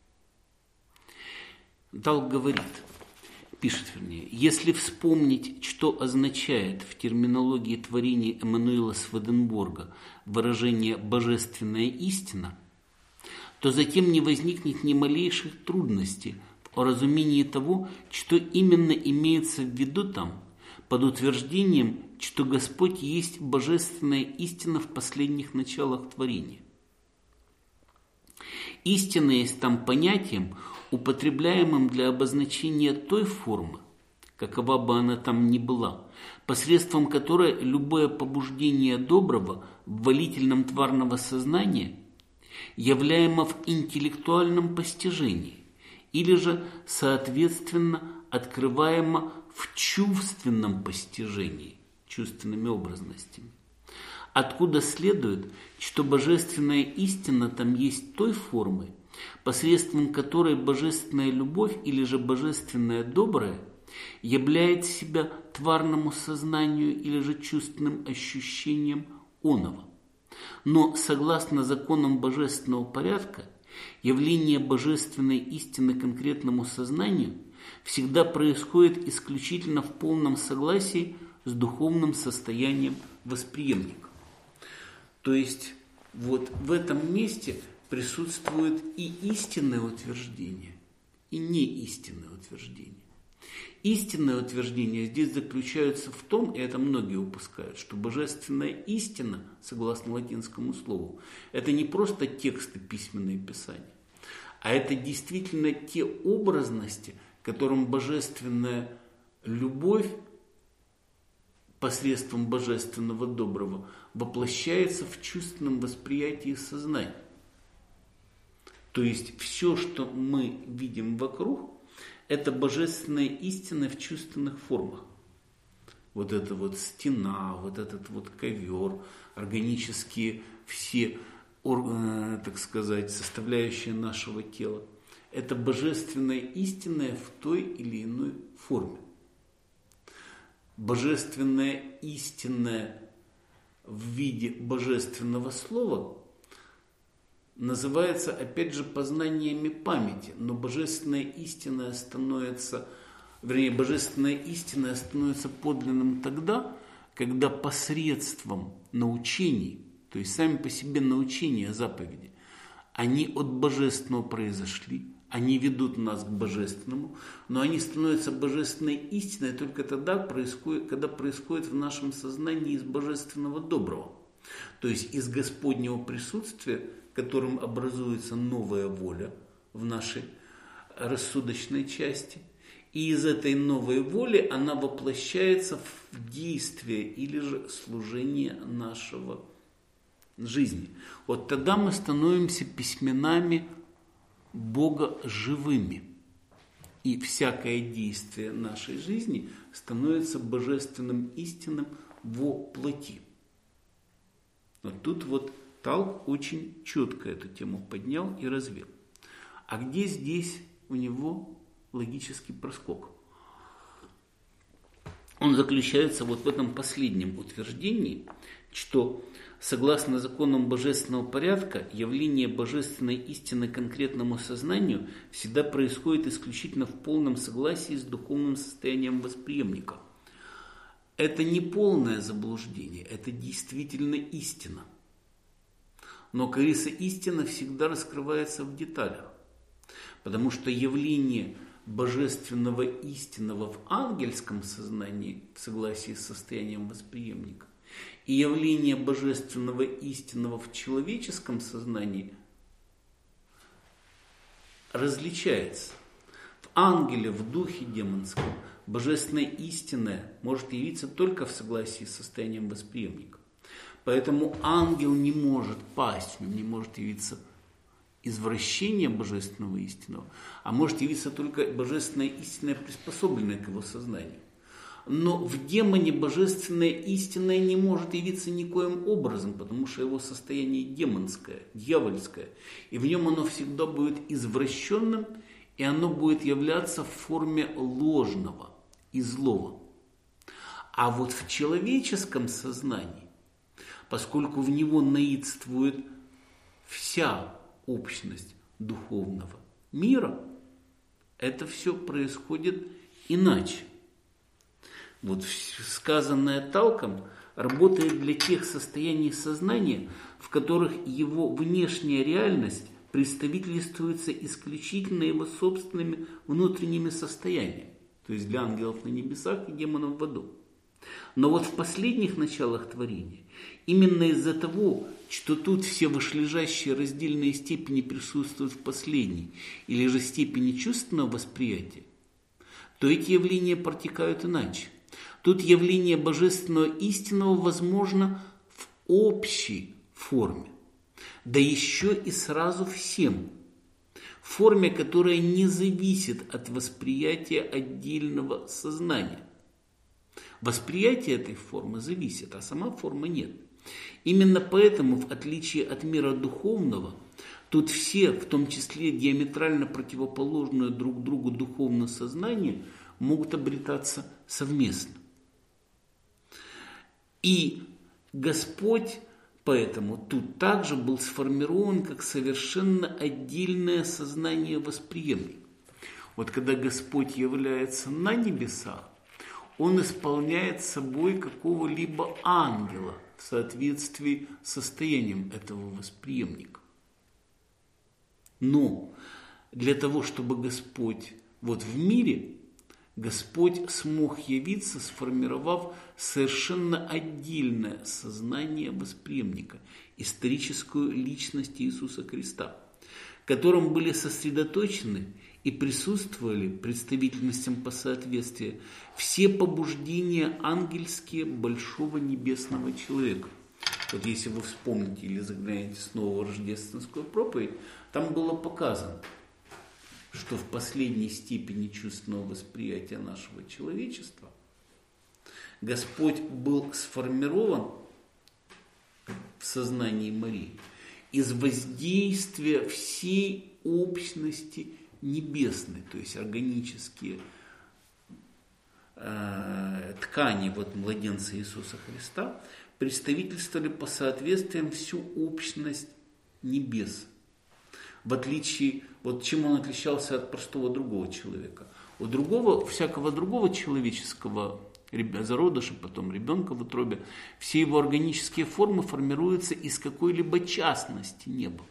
Талк говорит, пишет вернее, если вспомнить, что означает в терминологии творений Эммануила Сведенборга выражение «божественная истина», то затем не возникнет ни малейших трудностей в разумении того, что именно имеется в виду там, под утверждением, что Господь есть божественная истина в последних началах творения. Истина есть там понятием, употребляемым для обозначения той формы, какова бы она там ни была, посредством которой любое побуждение доброго в валительном тварного сознания являемо в интеллектуальном постижении или же, соответственно, открываемо в чувственном постижении, чувственными образностями. Откуда следует, что божественная истина там есть той формы, посредством которой божественная любовь или же божественное доброе являет себя тварному сознанию или же чувственным ощущением оного. Но, согласно законам божественного порядка, явление божественной истины конкретному сознанию всегда происходит исключительно в полном согласии с духовным состоянием восприемника. То есть вот в этом месте присутствует и истинное утверждение, и неистинное утверждение. Истинное утверждение здесь заключается в том, и это многие упускают, что божественная истина, согласно латинскому слову, это не просто тексты письменные писания, а это действительно те образности, которым божественная любовь посредством божественного доброго воплощается в чувственном восприятии сознания. То есть все, что мы видим вокруг, это божественная истина в чувственных формах. Вот эта вот стена, вот этот вот ковер, органические все, так сказать, составляющие нашего тела. Это божественная истина в той или иной форме. Божественная истина в виде божественного слова называется, опять же, познаниями памяти, но божественная истина становится подлинным тогда, когда посредством научений, то есть сами по себе научения заповеди, они от божественного произошли, они ведут нас к божественному, но они становятся божественной истиной только тогда, когда происходит в нашем сознании из божественного доброго, то есть из Господнего присутствия, которым образуется новая воля в нашей рассудочной части. И из этой новой воли она воплощается в действие или же служение нашего жизни. Вот тогда мы становимся письменами Бога живыми. И всякое действие нашей жизни становится божественным истинным во плоти. Вот тут вот Талк очень четко эту тему поднял и развил. А где здесь у него логический проскок? Он заключается вот в этом последнем утверждении, что согласно законам божественного порядка, явление божественной истины конкретному сознанию всегда происходит исключительно в полном согласии с духовным состоянием восприемника. Это не полное заблуждение, это действительно истина. Но, кажется, истина всегда раскрывается в деталях, потому что явление божественного истинного в ангельском сознании в согласии с состоянием восприемника и явление божественного истинного в человеческом сознании различается. В ангеле, в духе демонском, божественное истинное может явиться только в согласии с состоянием восприемника. Поэтому ангел не может пасть, не может явиться извращение божественного истинного, а может явиться только божественное истинное, приспособленное к его сознанию. Но в демоне божественное истинное не может явиться никоим образом, потому что его состояние демонское, дьявольское, и в нем оно всегда будет извращенным, и оно будет являться в форме ложного и злого. А вот в человеческом сознании, поскольку в него наидствует вся общность духовного мира, это все происходит иначе. Вот сказанное Талком работает для тех состояний сознания, в которых его внешняя реальность представительствуется исключительно его собственными внутренними состояниями, то есть для ангелов на небесах и демонов в аду. Но вот в последних началах творения, именно из-за того, что тут все вышележащие раздельные степени присутствуют в последней или же степени чувственного восприятия, то эти явления протекают иначе. Тут явление божественного истинного возможно в общей форме, да еще и сразу всем, в форме, которая не зависит от восприятия отдельного сознания. Восприятие этой формы зависит, а сама форма нет. Именно поэтому, в отличие от мира духовного, тут все, в том числе диаметрально противоположные друг другу духовное сознание, могут обретаться совместно. И Господь поэтому тут также был сформирован как совершенно отдельное сознание восприемника. Вот когда Господь является на небесах, Он исполняет собой какого-либо ангела в соответствии с состоянием этого восприемника. Но для того, чтобы Господь вот в мире Господь смог явиться, сформировав совершенно отдельное сознание восприемника, историческую личность Иисуса Христа, в котором были сосредоточены и присутствовали представительностям по соответствию все побуждения ангельские большого небесного человека. Вот если вы вспомните или заглянете снова в рождественскую проповедь, там было показано, что в последней степени чувственного восприятия нашего человечества Господь был сформирован в сознании Марии из воздействия всей общности небесной, то есть органические ткани вот младенца Иисуса Христа представительствовали по соответствиям всю общность небес. В отличие, вот чем он отличался от простого другого человека. У другого, всякого другого человеческого зародыша, потом ребенка в утробе, все его органические формы формируются из какой-либо частности неба.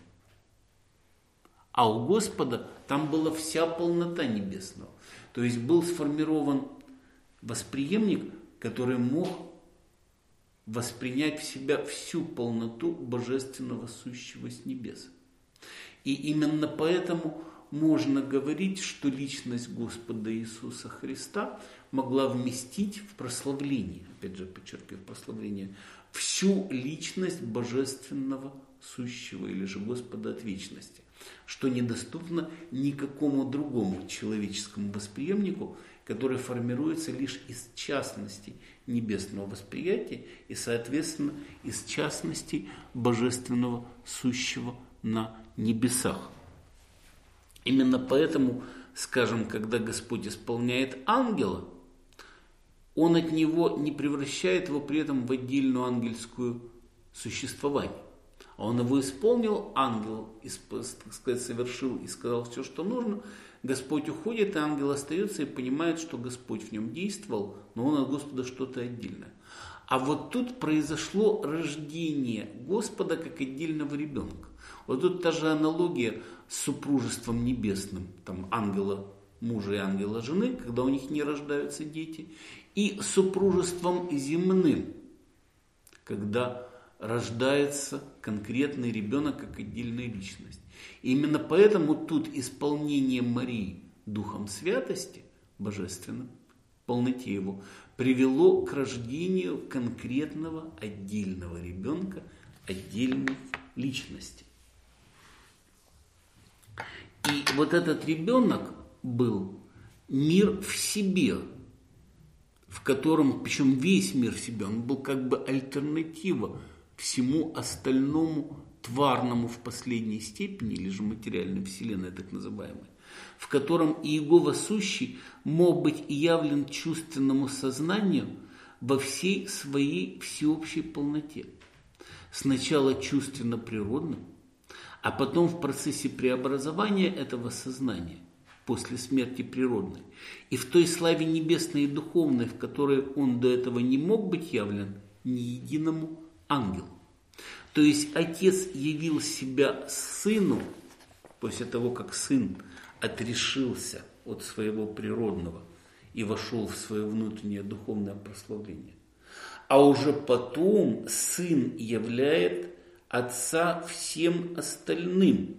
А у Господа там была вся полнота небесного. То есть был сформирован восприемник, который мог воспринять в себя всю полноту божественного сущего с небес. И именно поэтому можно говорить, что личность Господа Иисуса Христа могла вместить в прославление, опять же подчеркиваю, в прославление, всю личность божественного сущего или же Господа от вечности, что недоступно никакому другому человеческому восприемнику, который формируется лишь из частностей небесного восприятия и, соответственно, из частностей божественного сущего на небесах. Именно поэтому, скажем, когда Господь исполняет ангела, Он от него не превращает его при этом в отдельную ангельскую существование. А Он его исполнил, ангел, так сказать, совершил и сказал все, что нужно. Господь уходит, и ангел остается и понимает, что Господь в нем действовал, но он от Господа что-то отдельное. А вот тут произошло рождение Господа как отдельного ребенка. Вот тут та же аналогия с супружеством небесным, там ангела мужа и ангела жены, когда у них не рождаются дети, и супружеством земным, когда рождается конкретный ребенок как отдельная личность. И именно поэтому тут исполнение Марии Духом Святости, Божественным, в полноте его, привело к рождению конкретного отдельного ребенка, отдельной личности. И вот этот ребенок был мир в себе, в котором, причем весь мир в себе, он был как бы альтернатива всему остальному тварному в последней степени, или же материальной вселенной, так называемой, в котором Иегова Сущий мог быть явлен чувственному сознанию во всей своей всеобщей полноте. Сначала чувственно-природным, а потом в процессе преобразования этого сознания, после смерти природной, и в той славе небесной и духовной, в которой он до этого не мог быть явлен ни единому ангелу. То есть Отец явил себя Сыну, после того, как Сын отрешился от своего природного и вошел в свое внутреннее духовное прославление. А уже потом Сын являет Отца всем остальным,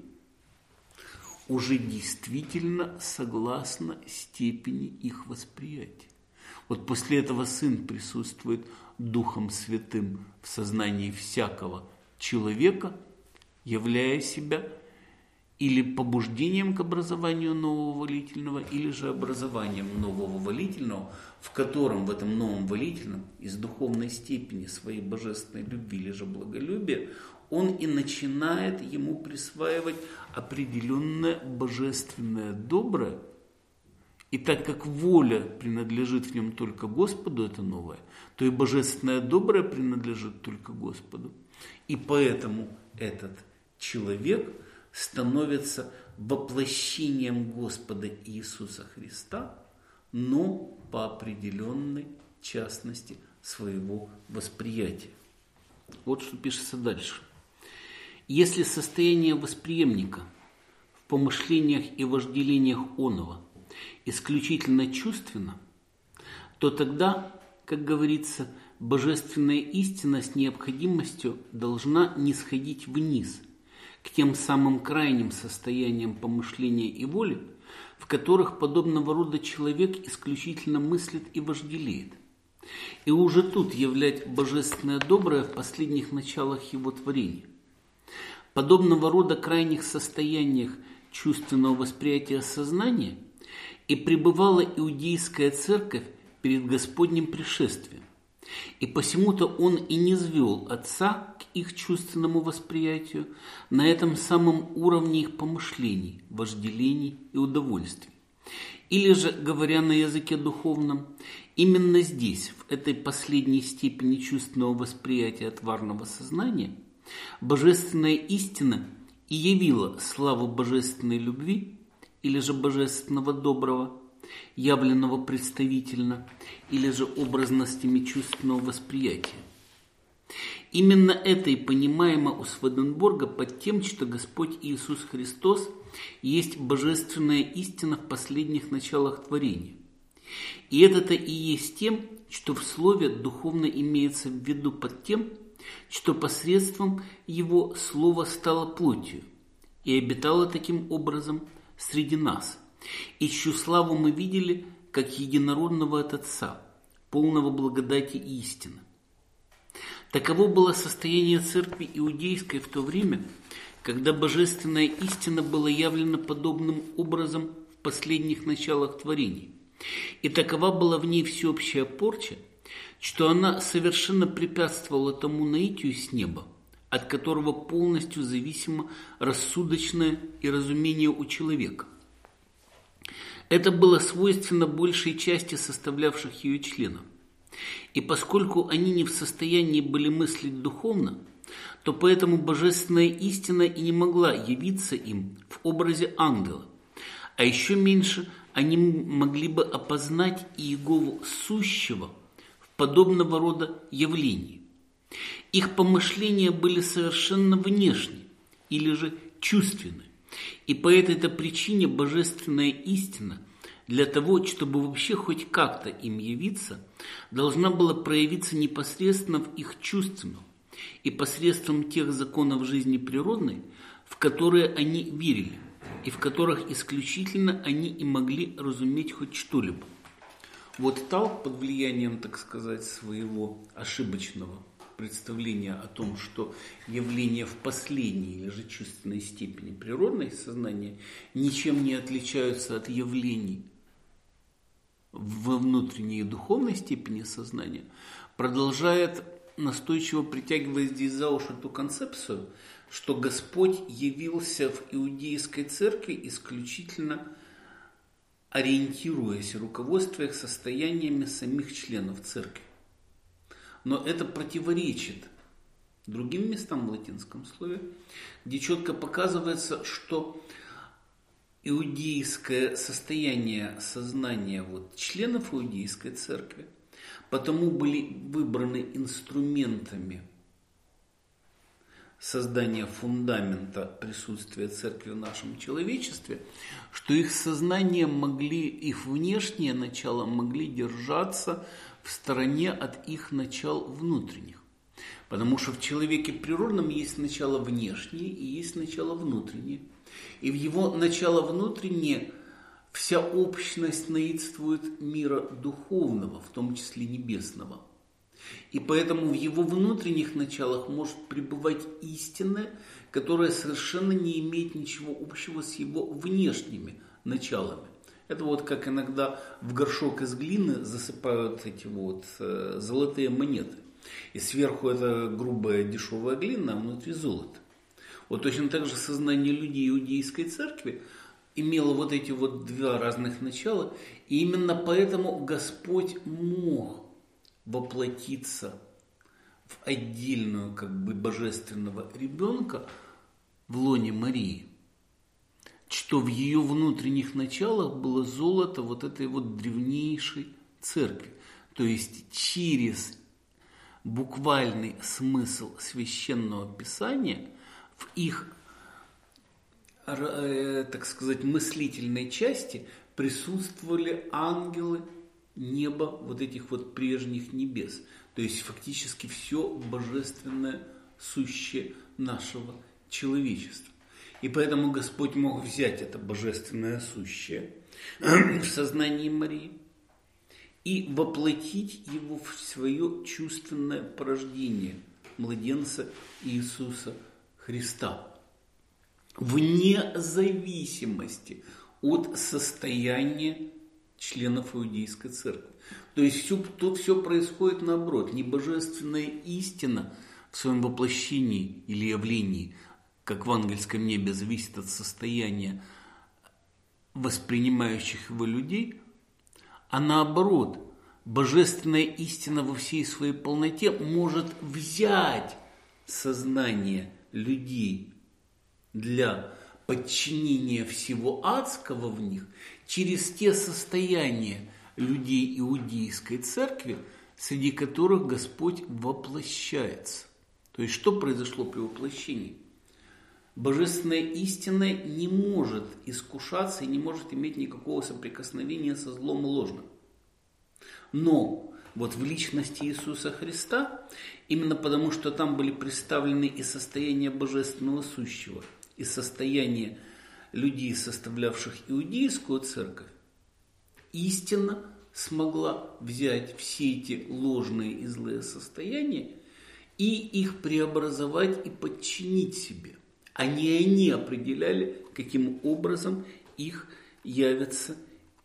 уже действительно согласно степени их восприятия. Вот после этого Сын присутствует Духом Святым в сознании всякого человека, являя себя или побуждением к образованию нового волительного, или же образованием нового волительного, в котором, в этом новом волительном, из духовной степени своей божественной любви или же благолюбия, он и начинает ему присваивать определенное божественное доброе. И так как воля принадлежит в нем только Господу, это новое, то и божественное доброе принадлежит только Господу. И поэтому этот человек становится воплощением Господа Иисуса Христа, но по определенной частности своего восприятия. Вот что пишется дальше. Если состояние восприемника в помышлениях и вожделениях оного исключительно чувственно, то тогда, как говорится, божественная истина с необходимостью должна нисходить вниз, к тем самым крайним состояниям помышления и воли, в которых подобного рода человек исключительно мыслит и вожделеет. И уже тут являть божественное доброе в последних началах его творения. Подобного рода крайних состояниях чувственного восприятия сознания и пребывала иудейская церковь перед Господним пришествием. И посему-то он и низвел Отца к их чувственному восприятию на этом самом уровне их помышлений, вожделений и удовольствий. Или же, говоря на языке духовном, именно здесь, в этой последней степени чувственного восприятия тварного сознания, божественная истина и явила славу божественной любви, или же божественного доброго, явленного представительно, или же образностями чувственного восприятия. Именно это и понимаемо у Сведенборга под тем, что Господь Иисус Христос есть божественная истина в последних началах творения. И это-то и есть тем, что в слове духовно имеется в виду под тем, что посредством его слово стало плотью и обитало таким образом среди нас, и чью славу мы видели, как единородного от Отца, полного благодати и истины. Таково было состояние церкви иудейской в то время, когда божественная истина была явлена подобным образом в последних началах творений. И такова была в ней всеобщая порча, что она совершенно препятствовала тому наитию с неба, от которого полностью зависимо рассудочное и разумение у человека. Это было свойственно большей части составлявших ее членов. И поскольку они не в состоянии были мыслить духовно, то поэтому божественная истина и не могла явиться им в образе ангела, а еще меньше они могли бы опознать Иегову сущего в подобного рода явлении. Их помышления были совершенно внешни или же чувственны, и по этой-то причине божественная истина для того, чтобы вообще хоть как-то им явиться, должна была проявиться непосредственно в их чувственном и посредством тех законов жизни природной, в которые они верили, и в которых исключительно они и могли разуметь хоть что-либо. Вот Талк под влиянием, так сказать, своего ошибочного представления о том, что явления в последней или же чувственной степени природной сознания ничем не отличаются от явлений во внутренней и духовной степени сознания, продолжает настойчиво притягивая здесь за уши ту концепцию, что Господь явился в иудейской церкви исключительно ориентируясь, руководствуясь состояниями самих членов церкви. Но это противоречит другим местам в латинском слове, где четко показывается, что иудейское состояние сознания членов иудейской церкви потому были выбраны инструментами создания фундамента присутствия церкви в нашем человечестве, что их сознание могли, их внешние начала могли держаться в стороне от их начал внутренних. Потому что в человеке природном есть начало внешнее и есть начало внутреннее. И в его начало внутреннее вся общность наидствует мира духовного, в том числе небесного. И поэтому в его внутренних началах может пребывать истина, которая совершенно не имеет ничего общего с его внешними началами. Это как иногда в горшок из глины засыпают эти золотые монеты. И сверху это грубая дешевая глина, а внутри золото. Точно так же сознание людей иудейской церкви имело эти два разных начала. И именно поэтому Господь мог воплотиться в отдельную божественного ребенка в лоне Марии, что в ее внутренних началах было золото этой древнейшей церкви. То есть через буквальный смысл священного писания в их, так сказать, мыслительной части присутствовали ангелы неба, вот этих вот прежних небес. То есть фактически все божественное сущее нашего человечества. И поэтому Господь мог взять это божественное сущее в сознании Марии и воплотить его в свое чувственное порождение младенца Иисуса Христа. Вне зависимости от состояния членов Иудейской церкви. То есть тут все происходит наоборот. Не божественная истина в своем воплощении или явлении, как в ангельском небе, зависит от состояния воспринимающих его людей, а наоборот, божественная истина во всей своей полноте может взять сознание людей для подчинения всего адского в них через те состояния людей Иудейской церкви, среди которых Господь воплощается. То есть, что произошло при воплощении? Божественная истина не может искушаться и не может иметь никакого соприкосновения со злом и ложным. Но вот в личности Иисуса Христа, именно потому что там были представлены и состояния божественного сущего, и состояние людей, составлявших Иудейскую церковь, истина смогла взять все эти ложные и злые состояния и их преобразовать и подчинить себе. А не они определяли, каким образом их явится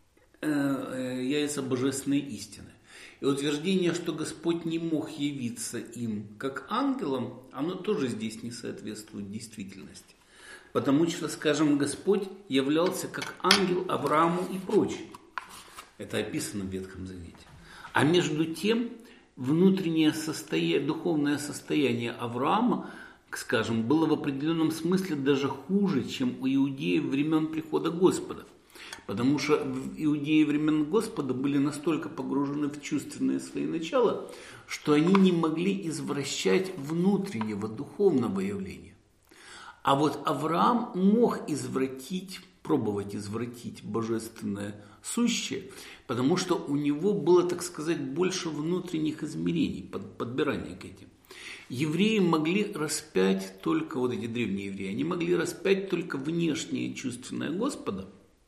божественная истина. И утверждение, что Господь не мог явиться им как ангелам, оно тоже здесь не соответствует действительности. Потому что, скажем, Господь являлся как ангел Аврааму и прочим. Это описано в Ветхом Завете. А между тем, внутреннее духовное состояние Авраама, скажем, было в определенном смысле даже хуже, чем у иудеев времен прихода Господа. Потому что иудеи времен Господа были настолько погружены в чувственные свои начала, что они не могли извращать внутреннего духовного явления. А вот Авраам мог пробовать извратить божественное сущее, потому что у него было, так сказать, больше внутренних измерений, подбирания к этим. Евреи могли распять только, вот эти древние евреи, они могли распять только внешнее чувственное Господа,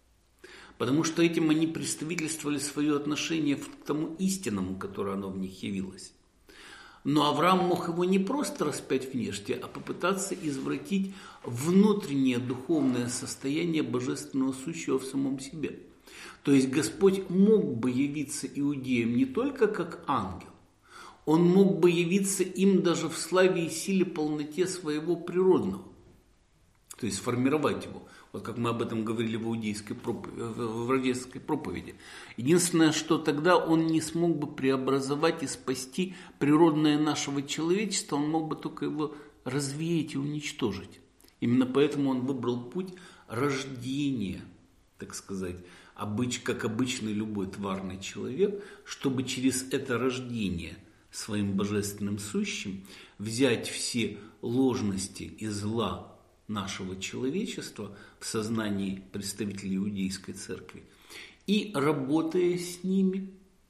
потому что этим они представительствовали свое отношение к тому истинному, которое оно в них явилось. Но Авраам мог его не просто распять внешне, а попытаться извратить внутреннее духовное состояние божественного сущего в самом себе. То есть Господь мог бы явиться иудеям не только как ангел, Он мог бы явиться им даже в славе и силе полноте своего природного. То есть сформировать его. Вот как мы об этом говорили в рождественской проповеди. Единственное, что тогда он не смог бы преобразовать и спасти природное нашего человечества, он мог бы только его развеять и уничтожить. Именно поэтому он выбрал путь рождения, так сказать, как обычный любой тварный человек, чтобы через это рождение своим божественным сущим взять все ложности и зла нашего человечества в сознании представителей Иудейской церкви и, работая с ними,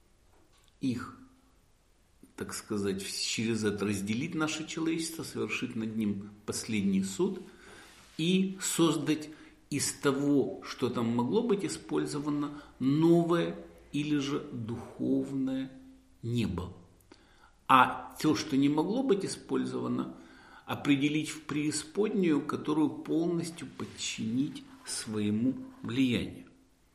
их, так сказать, через это разделить наше человечество, совершить над ним последний суд и создать из того, что там могло быть использовано, новое или же духовное небо. А то, что не могло быть использовано, определить в преисподнюю, которую полностью подчинить своему влиянию.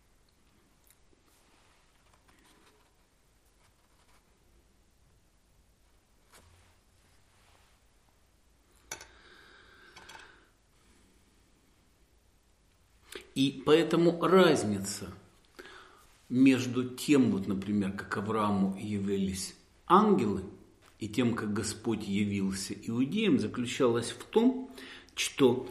И поэтому разница между тем, вот, например, как Аврааму явились ангелы, и тем, как Господь явился иудеям, заключалась в том, что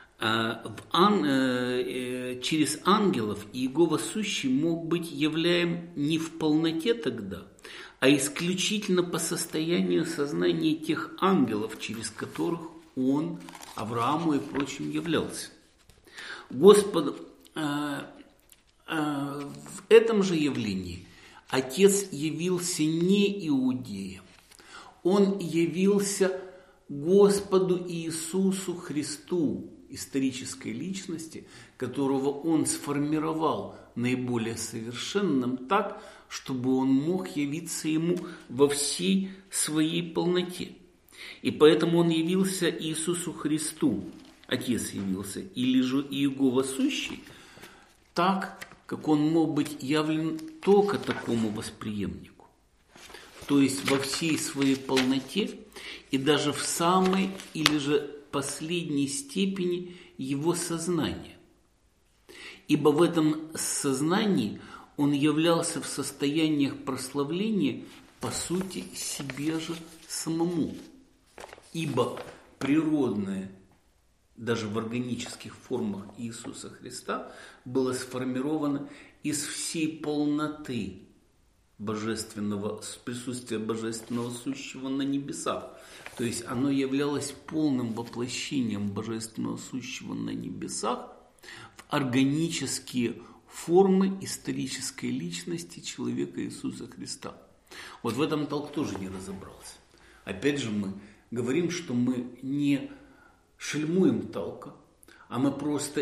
через ангелов Иегова Сущий мог быть являем не в полноте тогда, а исключительно по состоянию сознания тех ангелов, через которых он Аврааму и прочим являлся. в этом же явлении Отец явился не иудеям, Он явился Господу Иисусу Христу, исторической личности, которого Он сформировал наиболее совершенным так, чтобы Он мог явиться Ему во всей своей полноте. И поэтому Он явился Иисусу Христу, Отец явился, или же Иегова Сущий, так, как Он мог быть явлен только такому восприемнику. То есть во всей своей полноте и даже в самой или же последней степени его сознания. Ибо в этом сознании Он являлся в состояниях прославления по сути себе же самому. Ибо природное, даже в органических формах Иисуса Христа, было сформировано из всей полноты божественного, присутствия божественного сущего на небесах. То есть оно являлось полным воплощением божественного сущего на небесах в органические формы исторической личности человека Иисуса Христа. Вот в этом Талк тоже не разобрался. Опять же мы говорим, что мы не шельмуем Талка, а мы просто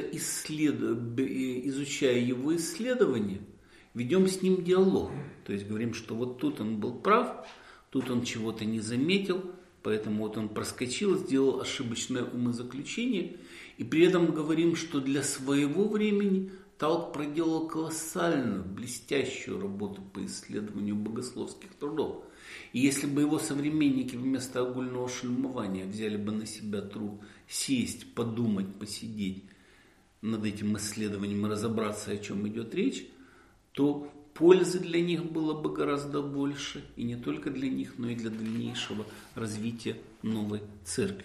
изучая его исследования, ведем с ним диалог. То есть говорим, что вот тут он был прав, тут он чего-то не заметил, поэтому вот он проскочил, сделал ошибочное умозаключение. И при этом говорим, что для своего времени Талк проделал колоссальную, блестящую работу по исследованию богословских трудов. И если бы его современники вместо огульного шельмования взяли бы на себя труд сесть, подумать, посидеть над этим исследованием и разобраться, о чем идет речь, то пользы для них было бы гораздо больше, и не только для них, но и для дальнейшего развития новой церкви.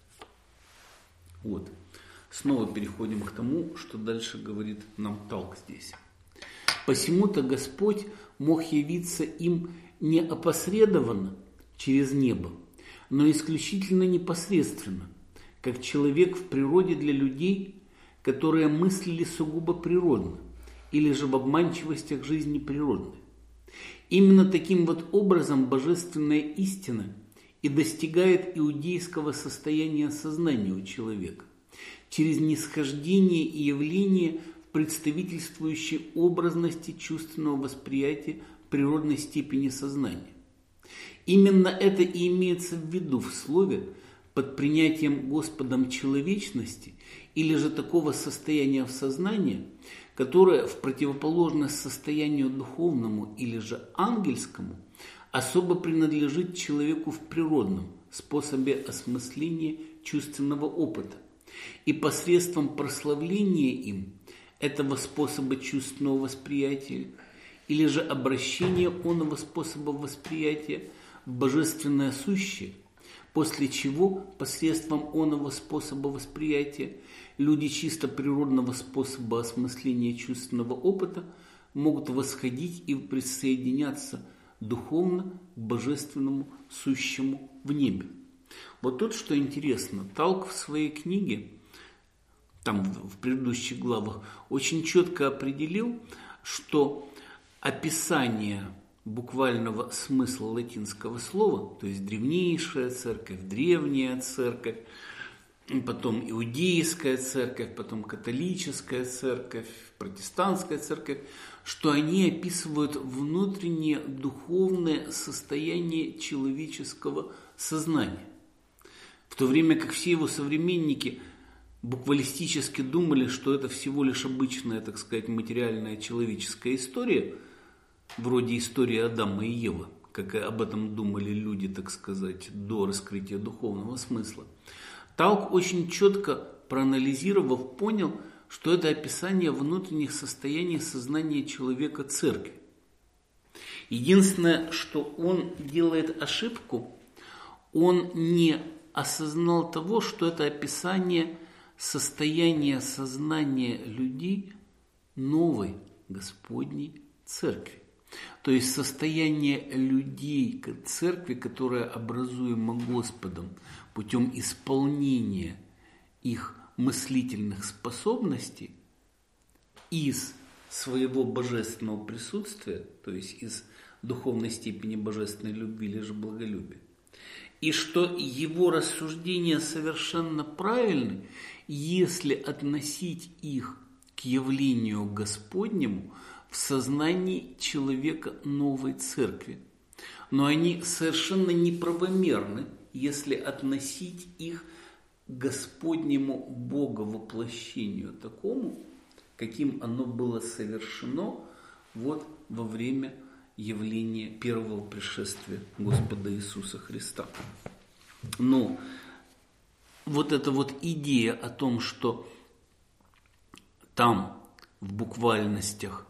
Вот. Снова переходим к тому, что дальше говорит нам Талк здесь. «Посему-то Господь мог явиться им не опосредованно через небо, но исключительно непосредственно, как человек в природе для людей, которые мыслили сугубо природно, или же в обманчивостях жизни природной. Именно таким вот образом божественная истина и достигает иудейского состояния сознания у человека, через нисхождение и явление в представительствующей образности чувственного восприятия природной степени сознания. Именно это и имеется в виду в слове под принятием Господом человечности или же такого состояния в сознании, которое в противоположность состоянию духовному или же ангельскому особо принадлежит человеку в природном способе осмысления чувственного опыта. И посредством прославления им этого способа чувственного восприятия или же обращения оного способа восприятия в божественное сущее, после чего посредством оного способа восприятия люди чисто природного способа осмысления чувственного опыта могут восходить и присоединяться духовно к божественному сущему в небе. Вот тут что интересно, Талк в своей книге, там в предыдущих главах, очень четко определил, что описание буквального смысла латинского слова, то есть древнейшая церковь, древняя церковь, потом иудейская церковь, потом католическая церковь, протестантская церковь, что они описывают внутреннее духовное состояние человеческого сознания. В то время как все его современники буквалистически думали, что это всего лишь обычная, так сказать, материальная человеческая история, вроде истории Адама и Евы, как об этом думали люди, так сказать, до раскрытия духовного смысла. Талк очень четко проанализировав, понял, что это описание внутренних состояний сознания человека церкви. Единственное, что он делает ошибку, он не осознал того, что это описание состояния сознания людей новой Господней церкви. То есть состояние людей церкви, которая образуема Господом путем исполнения их мыслительных способностей из своего божественного присутствия, то есть из духовной степени божественной любви или же благолюбия, и что его рассуждения совершенно правильны, если относить их к явлению Господнему в сознании человека новой церкви. Но они совершенно неправомерны, если относить их к Господнему Боговоплощению такому, каким оно было совершено вот во время явления первого пришествия Господа Иисуса Христа. Но вот эта вот идея о том, что там в буквальностях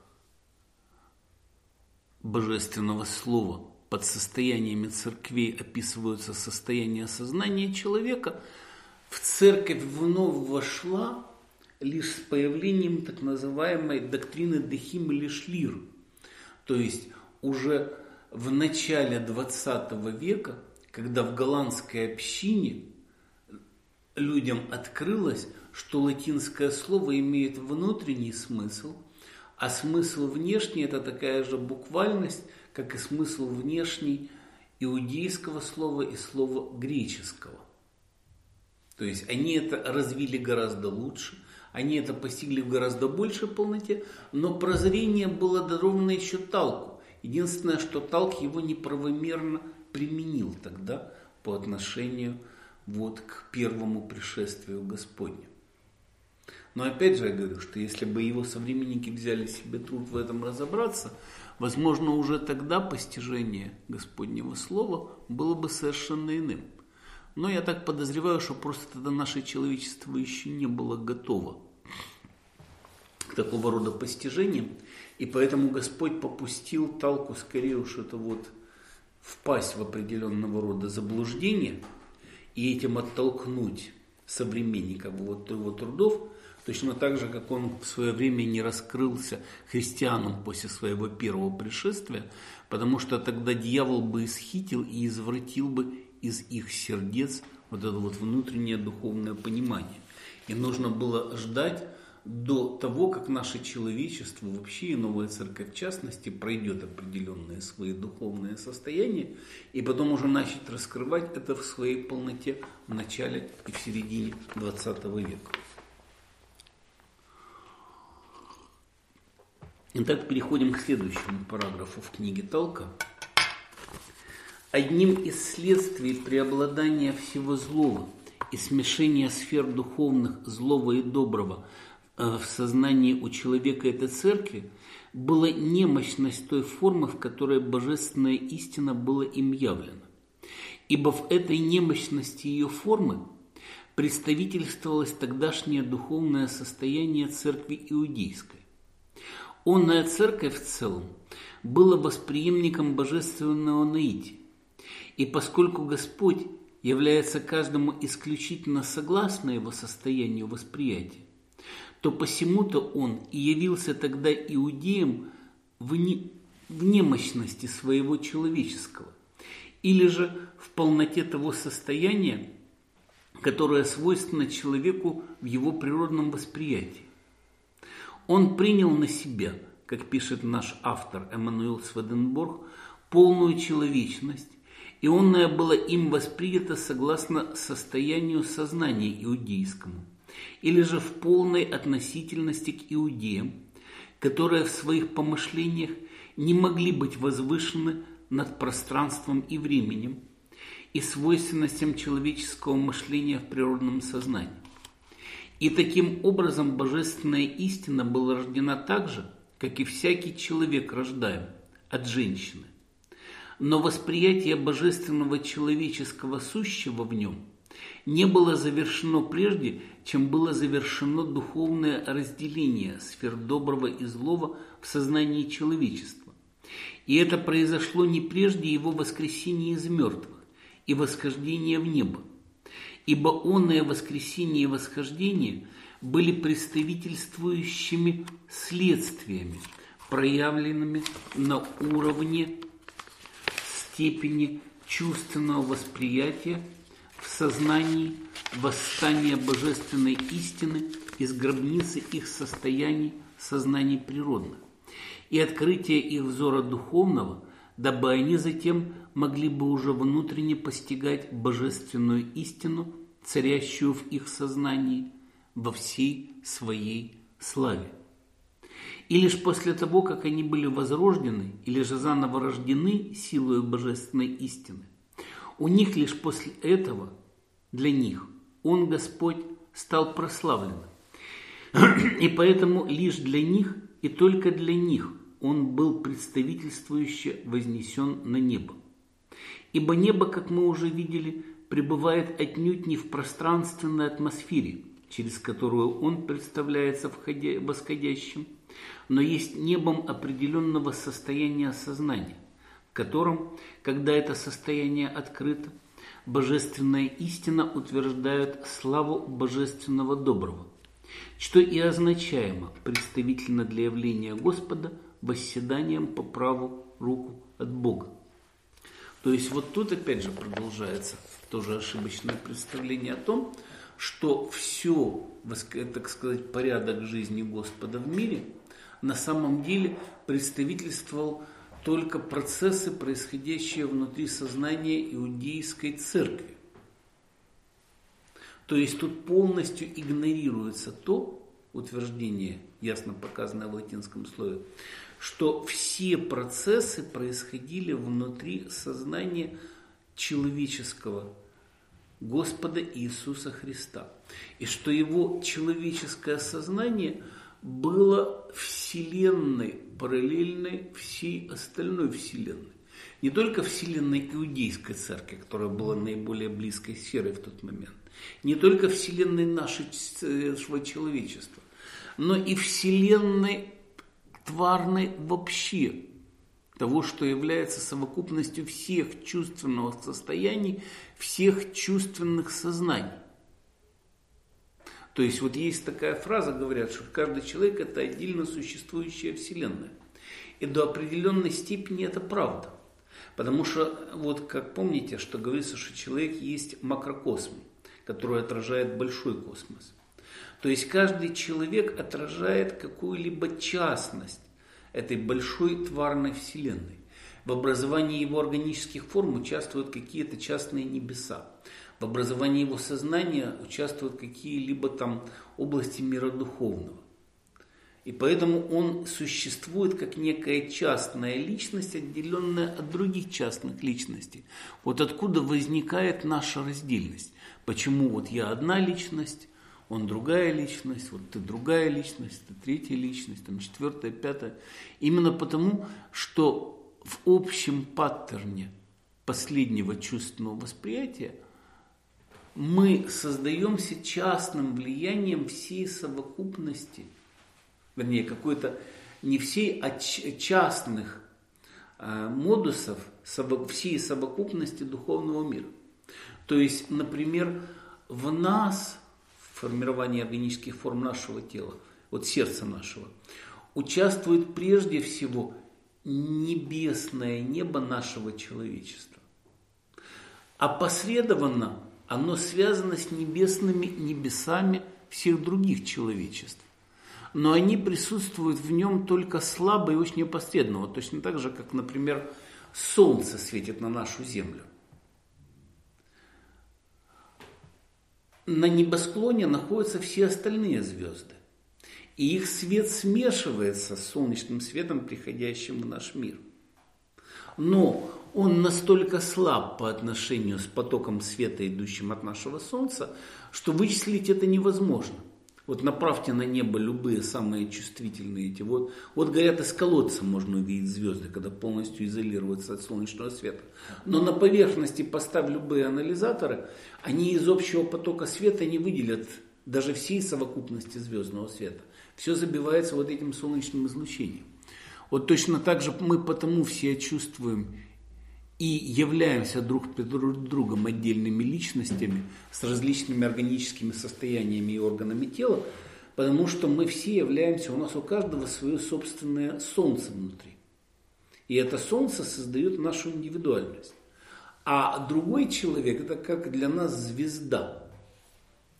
Божественного Слова под состояниями церквей описываются состояния сознания человека, в церковь вновь вошла лишь с появлением так называемой доктрины Дехим или Шлир. То есть уже в начале 20 века, когда в голландской общине людям открылось, что латинское слово имеет внутренний смысл, а смысл внешний – это такая же буквальность, как и смысл внешний иудейского слова и слова греческого. То есть они это развили гораздо лучше, они это постигли в гораздо большей полноте, но прозрение было даровано еще Талку. Единственное, что Талк его неправомерно применил тогда по отношению вот к первому пришествию Господню. Но опять же я говорю, что если бы его современники взяли себе труд в этом разобраться, возможно, уже тогда постижение Господнего Слова было бы совершенно иным. Но я так подозреваю, что просто тогда наше человечество еще не было готово к такого рода постижениям, и поэтому Господь попустил Талку скорее уж это вот впасть в определенного рода заблуждение и этим оттолкнуть современников вот его трудов, точно так же, как он в свое время не раскрылся христианам после своего первого пришествия, потому что тогда дьявол бы исхитрил и извратил бы из их сердец вот это вот внутреннее духовное понимание. И нужно было ждать до того, как наше человечество, вообще и новая церковь в частности, пройдет определенные свои духовные состояния, и потом уже начать раскрывать это в своей полноте в начале и в середине 20 века. Итак, переходим к следующему параграфу в книге Талка. Одним из следствий преобладания всего злого и смешения сфер духовных злого и доброго в сознании у человека этой церкви была немощность той формы, в которой божественная истина была им явлена. Ибо в этой немощности ее формы представительствовалось тогдашнее духовное состояние церкви иудейской. Онная церковь в целом была восприемником божественного наития. И поскольку Господь является каждому исключительно согласно его состоянию восприятия, то посему-то он и явился тогда иудеям в немощности своего человеческого, или же в полноте того состояния, которое свойственно человеку в его природном восприятии. Он принял на себя, как пишет наш автор Эммануил Сведенборг, полную человечность, и онная была им воспринята согласно состоянию сознания иудейскому, или же в полной относительности к иудеям, которые в своих помышлениях не могли быть возвышены над пространством и временем и свойственностям человеческого мышления в природном сознании. И таким образом божественная истина была рождена так же, как и всякий человек рождаем от женщины. Но восприятие божественного человеческого сущего в нем не было завершено прежде, чем было завершено духовное разделение сфер доброго и злого в сознании человечества. И это произошло не прежде его воскресения из мертвых и восхождения в небо, ибо онное воскресение и восхождение были представительствующими следствиями, проявленными на уровне степени чувственного восприятия в сознании восстания божественной истины из гробницы их состояний сознаний природных и открытие их взора духовного, дабы они затем могли бы уже внутренне постигать божественную истину, царящую в их сознании во всей своей славе. И лишь после того, как они были возрождены или же заново рождены силой божественной истины, у них лишь после этого, для них, Он, Господь, стал прославленным. И поэтому лишь для них и только для них Он был представительствующе вознесен на небо. Ибо небо, как мы уже видели, пребывает отнюдь не в пространственной атмосфере, через которую Он представляется восходящим, но есть небом определенного состояния сознания, в котором, когда это состояние открыто, божественная истина утверждает славу божественного доброго, что и означаемо представительно для явления Господа восседанием по праву руку от Бога. То есть вот тут опять же продолжается тоже ошибочное представление о том, что все, так сказать, порядок жизни Господа в мире на самом деле представительствовал только процессы, происходящие внутри сознания иудейской церкви. То есть тут полностью игнорируется то утверждение, ясно показанное в латинском слове, что все процессы происходили внутри сознания человеческого Господа Иисуса Христа. И что Его человеческое сознание было вселенной, параллельной всей остальной вселенной. Не только вселенной иудейской церкви, которая была наиболее близкой сферой в тот момент, не только вселенной нашего человечества, но и вселенной тварной вообще, того, что является совокупностью всех чувственных состояний, всех чувственных сознаний. То есть вот есть такая фраза, говорят, что каждый человек – это отдельно существующая вселенная. И до определенной степени это правда. Потому что, вот как помните, что говорится, что человек есть макрокосм, который отражает большой космос. То есть каждый человек отражает какую-либо частность этой большой тварной вселенной. В образовании его органических форм участвуют какие-то частные небеса. В образовании его сознания участвуют какие-либо там области мира духовного. И поэтому он существует как некая частная личность, отделенная от других частных личностей. Вот откуда возникает наша раздельность. Почему вот я одна личность, он другая личность, вот ты другая личность, ты третья личность, там четвертая, пятая. Именно потому, что в общем паттерне последнего чувственного восприятия мы создаемся частным влиянием всей совокупности, вернее, какой-то не всей, а частных модусов всей совокупности духовного мира. То есть, например, в нас, в формировании органических форм нашего тела, вот сердца нашего, участвует прежде всего небесное небо нашего человечества. Опосредованно оно связано с небесными небесами всех других человечеств. Но они присутствуют в нем только слабо и очень опосредованно. Вот точно так же, как, например, солнце светит на нашу землю. На небосклоне находятся все остальные звезды. И их свет смешивается с солнечным светом, приходящим в наш мир. Но он настолько слаб по отношению с потоком света, идущим от нашего Солнца, что вычислить это невозможно. Вот направьте на небо любые самые чувствительные эти. Вот говорят, из колодца можно увидеть звезды, когда полностью изолируются от солнечного света. Но на поверхности поставь любые анализаторы, они из общего потока света не выделят даже всей совокупности звездного света. Все забивается вот этим солнечным излучением. Вот точно так же мы потому все чувствуем и являемся друг перед другом отдельными личностями с различными органическими состояниями и органами тела, потому что мы все являемся, у нас у каждого свое собственное солнце внутри. И это солнце создает нашу индивидуальность. А другой человек – это как для нас звезда.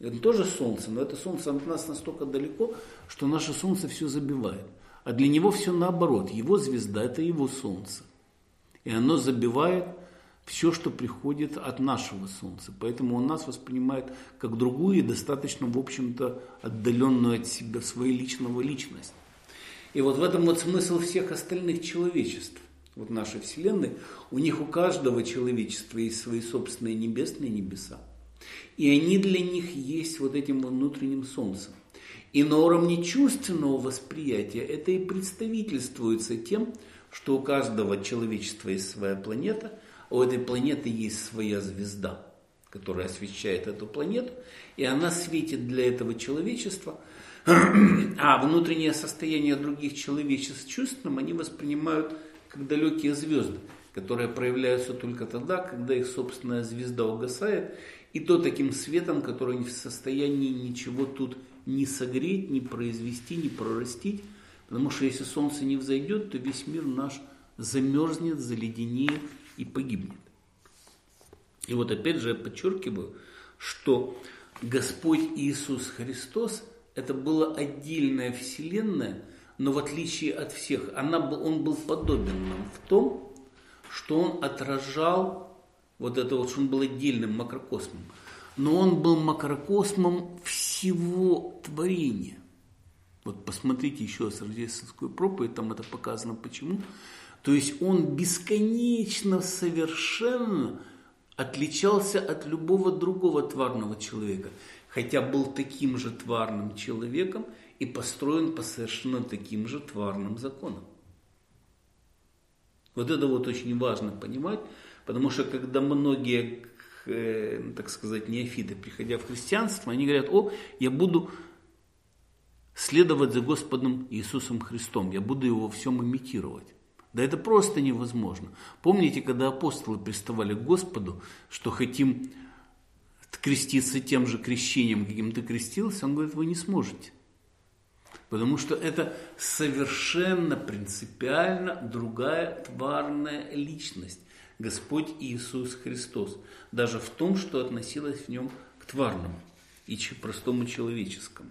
Это тоже солнце, но это солнце от нас настолько далеко, что наше солнце все забивает. А для него все наоборот. Его звезда – это его солнце. И оно забивает все, что приходит от нашего солнца. Поэтому он нас воспринимает как другую и достаточно, в общем-то, отдаленную от себя своей личность. И вот в этом вот смысл всех остальных человечеств. Вот нашей Вселенной, у них у каждого человечества есть свои собственные небесные небеса. И они для них есть вот этим внутренним солнцем. И на уровне чувственного восприятия это и представительствуется тем, что у каждого человечества есть своя планета, а у этой планеты есть своя звезда, которая освещает эту планету, и она светит для этого человечества, а внутреннее состояние других человечеств чувственным они воспринимают как далекие звезды, которые проявляются только тогда, когда их собственная звезда угасает, и то таким светом, который не в состоянии ничего тут не согреть, не произвести, не прорастить. Потому что если солнце не взойдет, то весь мир наш замерзнет, заледенеет и погибнет. И вот опять же я подчеркиваю, что Господь Иисус Христос это была отдельная вселенная, но в отличие от всех, он был подобен нам в том, что он отражал вот это вот, что он был отдельным макрокосмом. Но он был макрокосмом всего творения. Вот посмотрите еще раз рождественскую проповедь, там это показано почему. То есть он бесконечно, совершенно отличался от любого другого тварного человека. Хотя был таким же тварным человеком и построен по совершенно таким же тварным законам. Вот это вот очень важно понимать, потому что когда многие, так сказать, неофиты, приходя в христианство, они говорят: я буду следовать за Господом Иисусом Христом, я буду его во всем имитировать. Да это просто невозможно. Помните, когда апостолы приставали к Господу, что хотим креститься тем же крещением, каким ты крестился, он говорит: вы не сможете. Потому что это совершенно принципиально другая тварная личность. Господь Иисус Христос. Даже в том, что относилось в нем к тварному и простому человеческому.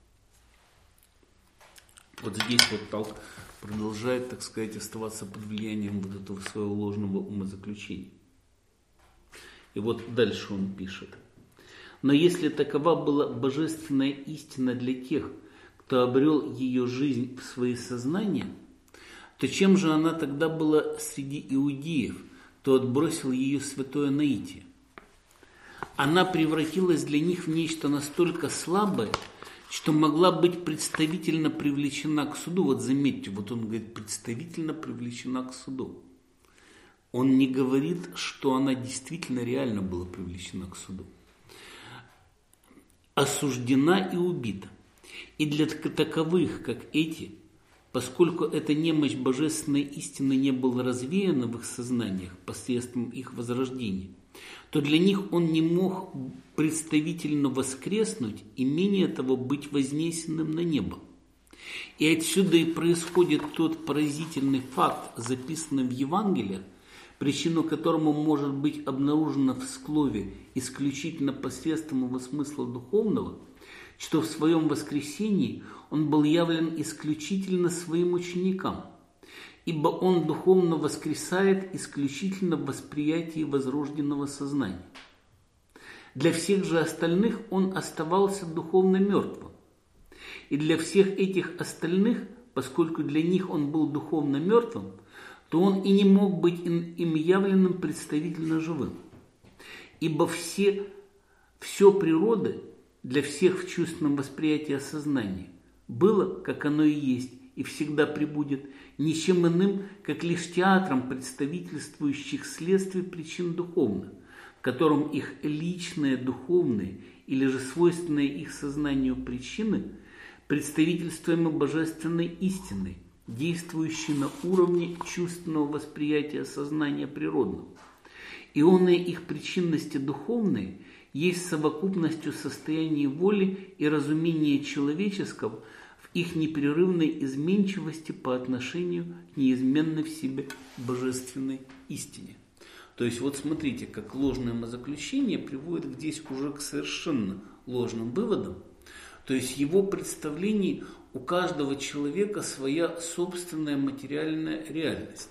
Вот здесь вот Талк продолжает, так сказать, оставаться под влиянием вот этого своего ложного умозаключения. И вот дальше он пишет. Но если такова была божественная истина для тех, кто обрел ее жизнь в свои сознания, то чем же она тогда была среди иудеев, кто отбросил ее святое наитие? Она превратилась для них в нечто настолько слабое, что могла быть представительно привлечена к суду. Вот заметьте, вот он говорит, представительно привлечена к суду. Он не говорит, что она действительно реально была привлечена к суду. Осуждена и убита. И для таковых, как эти, поскольку эта немощь божественной истины не была развеяна в их сознаниях посредством их возрождения, то для них он не мог представительно воскреснуть и менее того быть вознесенным на небо. И отсюда и происходит тот поразительный факт, записанный в Евангелиях, причину которому может быть обнаружена в слове исключительно посредством его смысла духовного, что в своем воскресении он был явлен исключительно своим ученикам, ибо он духовно воскресает исключительно в восприятии возрожденного сознания. Для всех же остальных он оставался духовно мертвым. И для всех этих остальных, поскольку для них он был духовно мертвым, то он и не мог быть им явленным представительно живым. Ибо все природы для всех в чувственном восприятии осознания было, как оно и есть, и всегда пребудет, ничем иным, как лишь театром представительствующих следствий причин духовных, в котором их личные духовные или же свойственные их сознанию причины представительствуемы божественной истиной, действующей на уровне чувственного восприятия сознания природного. Ионные их причинности духовные есть совокупностью состояний воли и разумения человеческого в их непрерывной изменчивости по отношению к неизменной в себе божественной истине. То есть вот смотрите, как ложное умозаключение приводит здесь уже к совершенно ложным выводам. То есть его представлении у каждого человека своя собственная материальная реальность.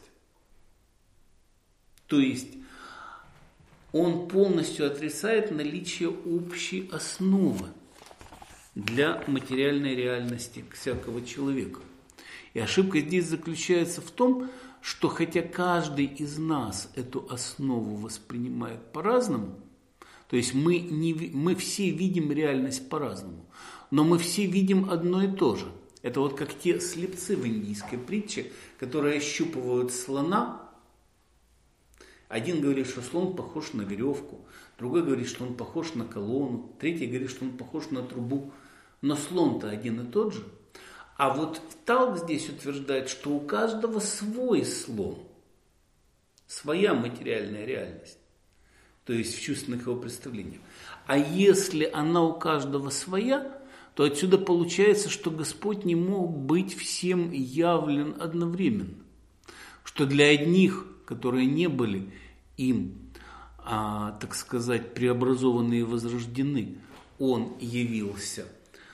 То есть он полностью отрицает наличие общей основы для материальной реальности всякого человека. И ошибка здесь заключается в том, что хотя каждый из нас эту основу воспринимает по-разному, то есть мы все видим реальность по-разному, но мы все видим одно и то же. Это вот как те слепцы в индийской притче, которые ощупывают слона. Один говорит, что слон похож на веревку, другой говорит, что он похож на колонну, третий говорит, что он похож на трубу. Но слон-то один и тот же. А вот Талк здесь утверждает, что у каждого свой слон, своя материальная реальность, то есть в чувственных его представлениях. А если она у каждого своя, то отсюда получается, что Господь не мог быть всем явлен одновременно. Что для одних, которые не были им, так сказать, преобразованы и возрождены, Он явился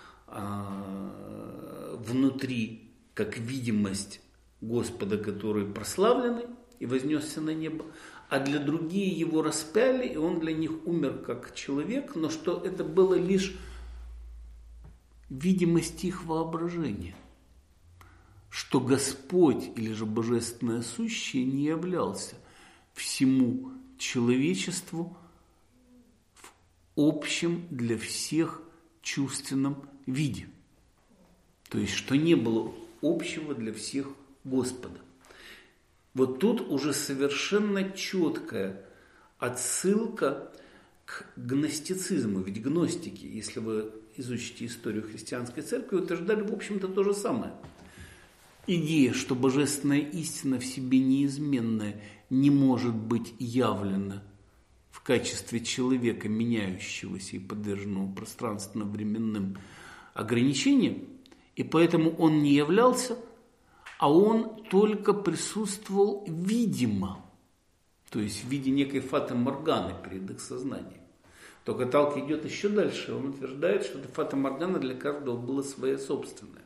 внутри, как видимость Господа, который прославленный и вознесся на небо, а для других его распяли, и он для них умер как человек, но что это было лишь видимость их воображения, что Господь или же Божественное Сущее не являлся всему человечеству в общем для всех чувственном виде. То есть, что не было общего для всех Господа. Вот тут уже совершенно четкая отсылка к гностицизму. Ведь гностики, если вы изучите историю христианской церкви, утверждали, в общем-то, то же самое. Идея, что божественная истина в себе неизменная не может быть явлена в качестве человека, меняющегося и подверженного пространственно-временным ограничениям, и поэтому он не являлся, а он только присутствовал видимо, то есть в виде некой фата-морганы перед их сознанием. Только Талк идет еще дальше, он утверждает, что эта фата-моргана для каждого была своя собственная.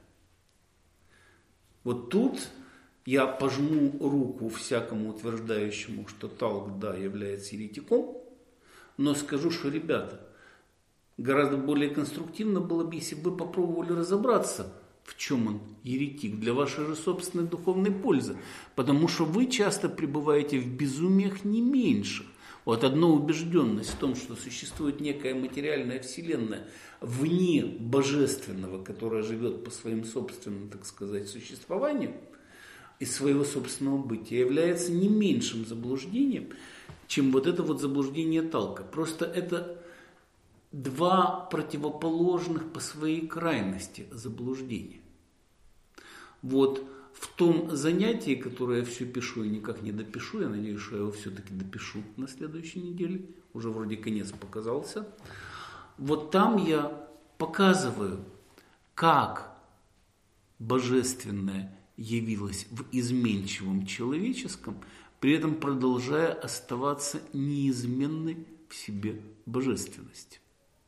Вот тут я пожму руку всякому утверждающему, что Талк, да, является еретиком, но скажу, что, ребята, гораздо более конструктивно было бы, если бы вы попробовали разобраться, в чем он еретик, для вашей же собственной духовной пользы. Потому что вы часто пребываете в безумиях не меньших. Вот одна убежденность в том, что существует некая материальная вселенная вне божественного, которая живет по своим собственным, так сказать, существованию, из своего собственного бытия, является не меньшим заблуждением, чем вот это вот заблуждение Талка. Просто это два противоположных по своей крайности заблуждения. Вот в том занятии, которое я все пишу и никак не допишу, я надеюсь, что я его все-таки допишу на следующей неделе, уже вроде конец показался, вот там я показываю, как божественное явилось в изменчивом человеческом, при этом продолжая оставаться неизменной в себе божественности.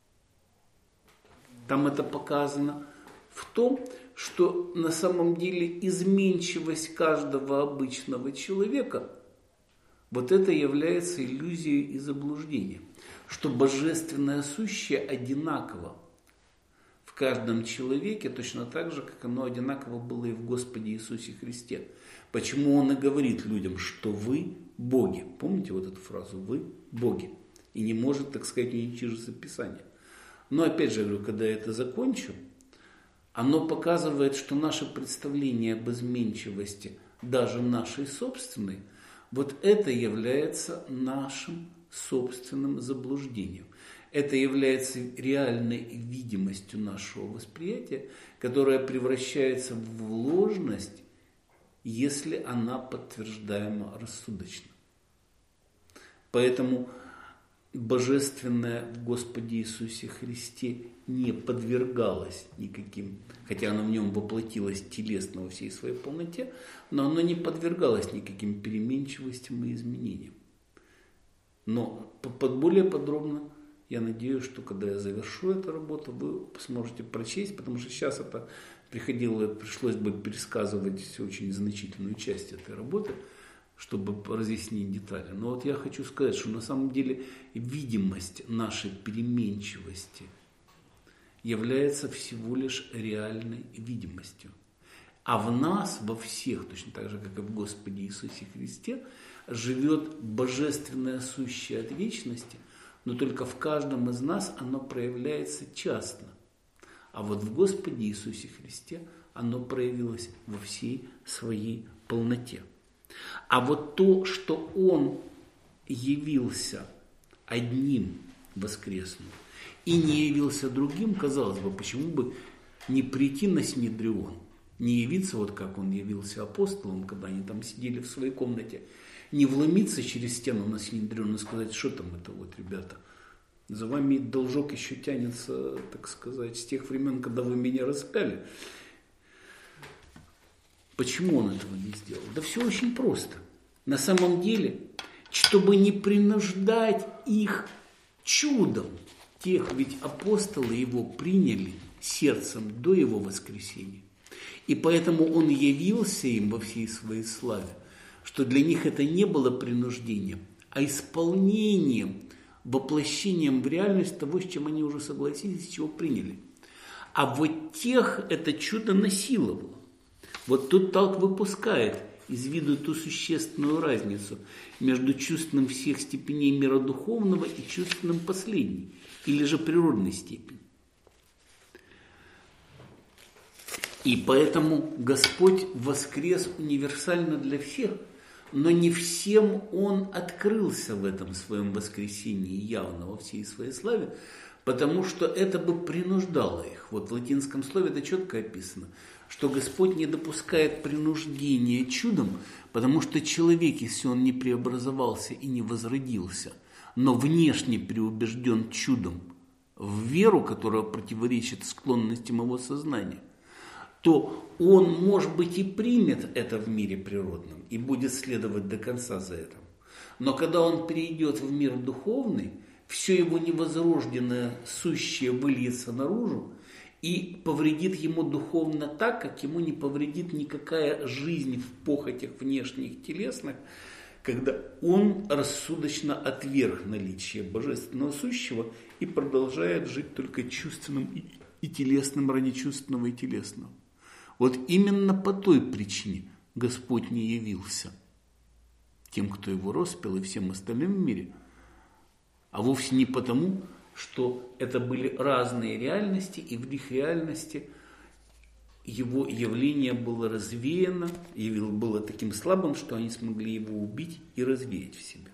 Там это показано в том, что на самом деле изменчивость каждого обычного человека, вот это является иллюзией и заблуждением, что божественное сущее одинаково в каждом человеке, точно так же, как оно одинаково было и в Господе Иисусе Христе. Почему Он и говорит людям, что вы боги. Помните вот эту фразу «вы боги»? И не может, так сказать, уничижиться Писание. Но опять же, говорю, когда я это закончу, оно показывает, что наше представление об изменчивости, даже нашей собственной, вот это является нашим собственным заблуждением. Это является реальной видимостью нашего восприятия, которая превращается в ложность, если она подтверждаема рассудочно. Поэтому божественное в Господе Иисусе Христе не подвергалось никаким, хотя оно в нем воплотилось телесно во всей своей полноте, но оно не подвергалось никаким переменчивостям и изменениям. Но более подробно, я надеюсь, что когда я завершу эту работу, вы сможете прочесть, потому что сейчас это пришлось бы пересказывать очень значительную часть этой работы, чтобы разъяснить детали. Но вот я хочу сказать, что на самом деле видимость нашей переменчивости является всего лишь реальной видимостью. А в нас, во всех, точно так же, как и в Господе Иисусе Христе, живет божественное сущее от вечности, но только в каждом из нас оно проявляется частно. А вот в Господе Иисусе Христе оно проявилось во всей своей полноте. А вот то, что Он явился одним воскресным и не явился другим, казалось бы, почему бы не прийти на Синедрион, не явиться, вот как Он явился апостолам, когда они там сидели в своей комнате, не вломиться через стену на Синедрион и сказать, что там это вот, ребята, за вами должок еще тянется, так сказать, с тех времен, когда вы меня распяли. Почему Он этого не сделал? Да все очень просто. На самом деле, чтобы не принуждать их чудом, тех ведь апостолы Его приняли сердцем до Его воскресения. И поэтому Он явился им во всей своей славе, что для них это не было принуждением, а исполнением, воплощением в реальность того, с чем они уже согласились, с чего приняли. А вот тех это чудо насиловало. Вот тут Талк выпускает из виду ту существенную разницу между чувственным всех степеней мира духовного и чувственным последней, или же природной степени. И поэтому Господь воскрес универсально для всех, но не всем Он открылся в этом своем воскресении явно во всей своей славе, потому что это бы принуждало их. Вот в латинском слове это четко описано, что Господь не допускает принуждения чудом, потому что человек, если он не преобразовался и не возродился, но внешне преубежден чудом в веру, которая противоречит склонностям его сознания, то он, может быть, и примет это в мире природном и будет следовать до конца за этим. Но когда он перейдет в мир духовный, все его невозрожденное сущее выльется наружу и повредит ему духовно так, как ему не повредит никакая жизнь в похотях внешних телесных, когда он рассудочно отверг наличие божественного сущего и продолжает жить только чувственным и телесным ради чувственного и телесного. Вот именно по той причине Господь не явился тем, кто его распял, и всем остальным в мире, а вовсе не потому, что это были разные реальности, и в их реальности его явление было развеяно, было таким слабым, что они смогли его убить и развеять в себе.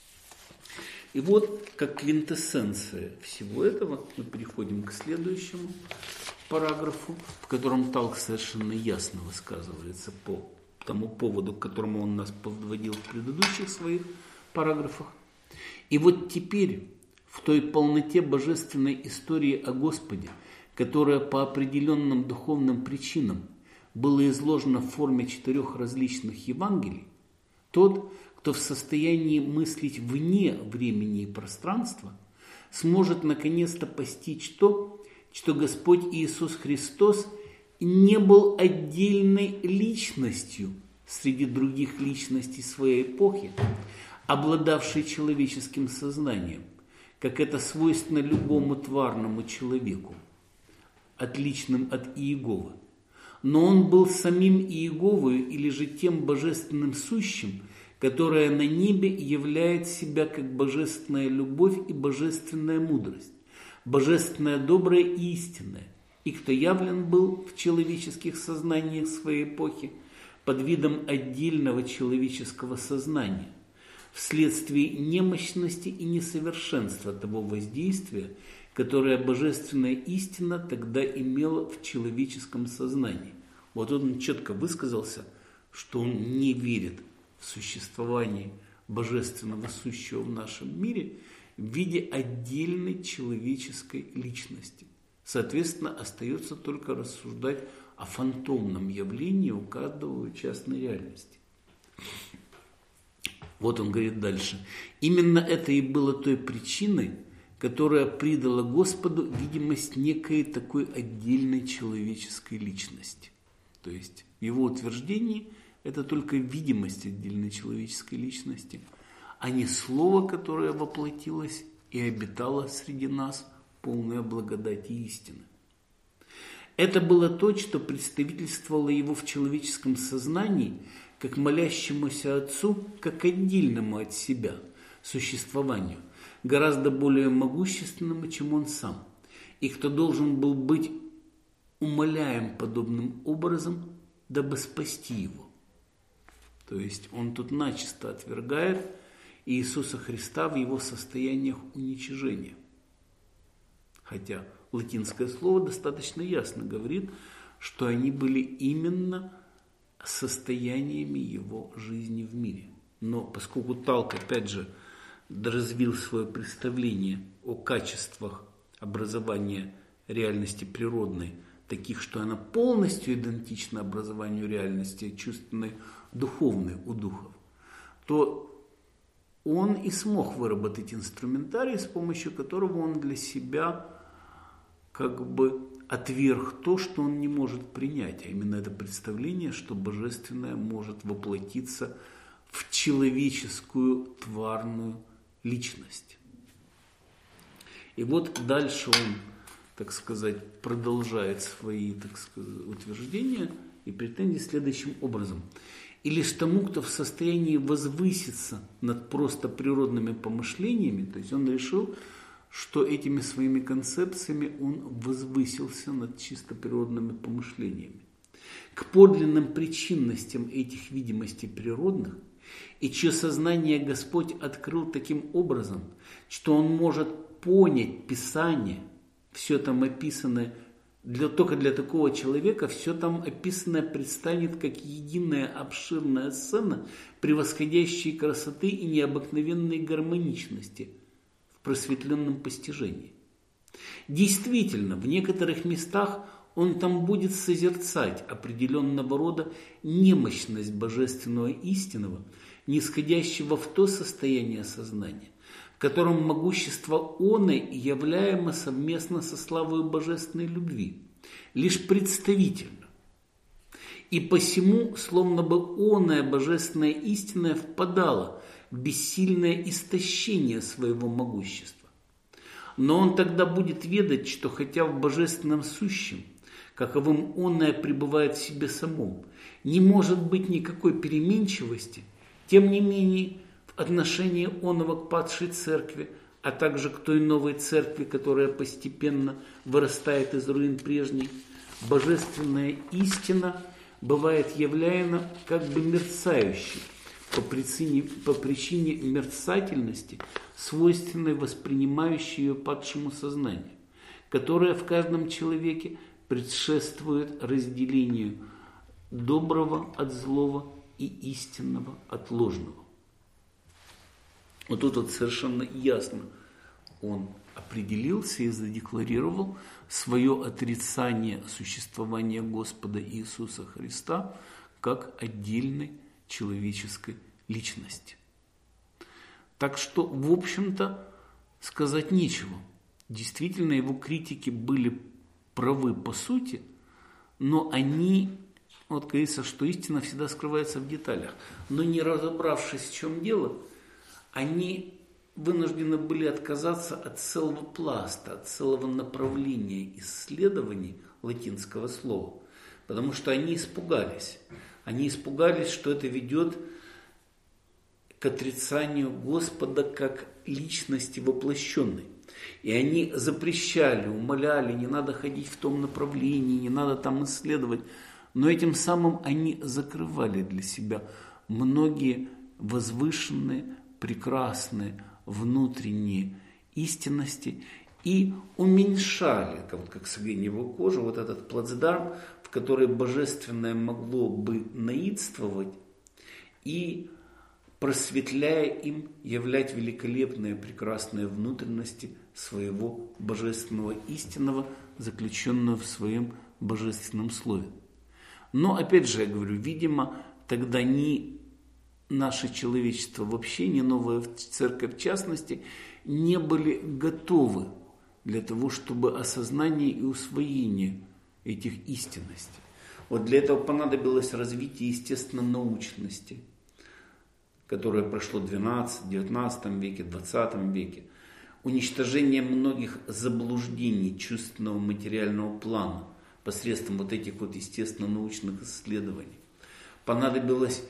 И вот, как квинтэссенция всего этого, мы переходим к следующему параграфу, в котором Талк совершенно ясно высказывается по тому поводу, к которому он нас подводил в предыдущих своих параграфах. И вот теперь, в той полноте божественной истории о Господе, которая по определенным духовным причинам была изложена в форме 4 различных Евангелий, тот, кто в состоянии мыслить вне времени и пространства, сможет наконец-то постичь то, что Господь Иисус Христос не был отдельной личностью среди других личностей своей эпохи, обладавшей человеческим сознанием, как это свойственно любому тварному человеку, отличным от Иеговы. Но он был самим Иеговою или же тем божественным сущим, которое на небе являет себя как божественная любовь и божественная мудрость, божественное доброе и истинное, и кто явлен был в человеческих сознаниях своей эпохи под видом отдельного человеческого сознания, вследствие немощности и несовершенства того воздействия, которое божественная истина тогда имела в человеческом сознании. Вот он четко высказался, что он не верит в существование божественного сущего в нашем мире в виде отдельной человеческой личности. Соответственно, остается только рассуждать о фантомном явлении у каждого частной реальности. Вот он говорит дальше. Именно это и было той причиной, которая придала Господу видимость некой такой отдельной человеческой личности. То есть в его утверждении это только видимость отдельной человеческой личности, а не слово, которое воплотилось и обитало среди нас, полное благодати и истины. Это было то, что представительствовало его в человеческом сознании как молящемуся Отцу, как отдельному от себя существованию, гораздо более могущественному, чем он сам, и кто должен был быть умоляем подобным образом, дабы спасти его. То есть он тут начисто отвергает Иисуса Христа в его состояниях уничижения. Хотя латинское слово достаточно ясно говорит, что они были именно состояниями его жизни в мире. Но поскольку Талк, опять же, развил свое представление о качествах образования реальности природной, таких, что она полностью идентична образованию реальности чувственной, духовной у духов, то он и смог выработать инструментарий, с помощью которого он для себя как бы отверг то, что он не может принять, а именно это представление, что божественное может воплотиться в человеческую тварную личность. И вот дальше он, так сказать, продолжает свои, так сказать, утверждения и претензии следующим образом. И лишь тому, кто в состоянии возвыситься над просто природными помышлениями, то есть он решил, что этими своими концепциями он возвысился над чисто природными помышлениями, к подлинным причинностям этих видимостей природных, и чье сознание Господь открыл таким образом, что он может понять Писание, все там описанное, только для такого человека все там описанное предстанет как единая обширная сцена, превосходящей красоты и необыкновенной гармоничности в просветленном постижении. Действительно, в некоторых местах он там будет созерцать определенного рода немощность божественного истинного, нисходящего в то состояние сознания, в котором могущество оно являемо совместно со славою божественной любви, лишь представительно. И посему, словно бы оное божественное истинное впадало в бессильное истощение своего могущества. Но он тогда будет ведать, что хотя в божественном сущем, каковым оное пребывает в себе самом, не может быть никакой переменчивости, тем не менее в отношении оного к падшей церкви, а также к той новой церкви, которая постепенно вырастает из руин прежней, божественная истина бывает являема как бы мерцающей по причине мерцательности, свойственной воспринимающей ее падшему сознанию, которое в каждом человеке предшествует разделению доброго от злого и истинного от ложного. Вот тут вот совершенно ясно он определился и задекларировал свое отрицание существования Господа Иисуса Христа как отдельной человеческой личности. Так что, в общем-то, сказать нечего. Действительно, его критики были правы по сути, но они, вот говорится, что истина всегда скрывается в деталях. Но не разобравшись, в чем дело, они вынуждены были отказаться от целого пласта, от целого направления исследований латинского слова, потому что они испугались. Они испугались, что это ведет к отрицанию Господа как личности воплощенной. И они запрещали, умоляли, не надо ходить в том направлении, не надо там исследовать. Но этим самым они закрывали для себя многие возвышенные, прекрасные, внутренние истинности и уменьшали, как согреневую кожу, вот этот плацдарм, в который божественное могло бы наидствовать и, просветляя им, являть великолепные, прекрасные внутренности своего божественного истинного, заключенного в своем божественном слове. Но, опять же, я говорю, видимо, тогда ни наше человечество вообще, ни новая церковь в частности, не были готовы для того, чтобы осознание и усвоение этих истинностей. Вот для этого понадобилось развитие естественно-научности, которое прошло в XIX веке, XX веке. Уничтожение многих заблуждений чувственного материального плана посредством вот этих вот естественно-научных исследований. Понадобилось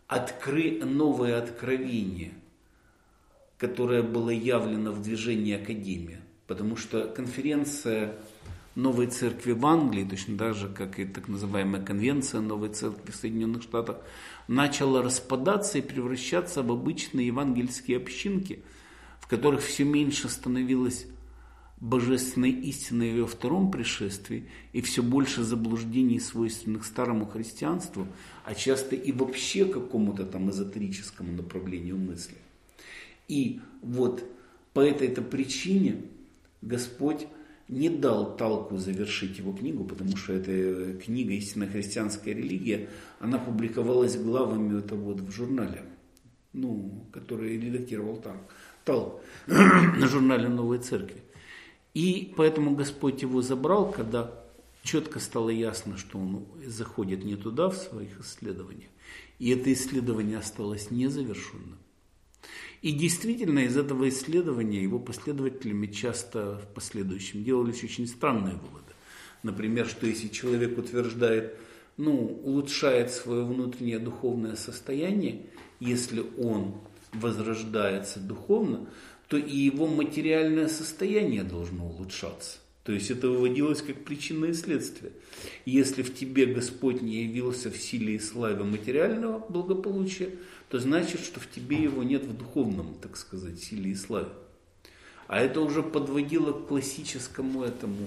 новое откровение, которое было явлено в движении Академия. Потому что конференция Новой Церкви в Англии, точно так же, как и так называемая конвенция Новой Церкви в Соединенных Штатах, начала распадаться и превращаться в обычные евангельские общинки, в которых все меньше становилось божественной истины в ее втором пришествии, и все больше заблуждений, свойственных старому христианству, а часто и вообще какому-то там эзотерическому направлению мысли. И вот по этой-то причине Господь не дал Талку завершить его книгу, потому что эта книга «Истинная христианская религия», она публиковалась главами в журнале, который редактировал Талк, на журнале Новой Церкви. И поэтому Господь его забрал, когда четко стало ясно, что он заходит не туда в своих исследованиях, и это исследование осталось незавершенным. И действительно из этого исследования его последователями часто в последующем делались очень странные выводы. Например, что если человек утверждает, улучшает свое внутреннее духовное состояние, если он возрождается духовно, то и его материальное состояние должно улучшаться. То есть это выводилось как причина и следствие. Если в тебе Господь не явился в силе и славе материального благополучия, то значит, что в тебе его нет в духовном, так сказать, силе и славе. А это уже подводило к классическому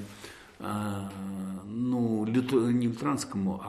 не лютеранскому,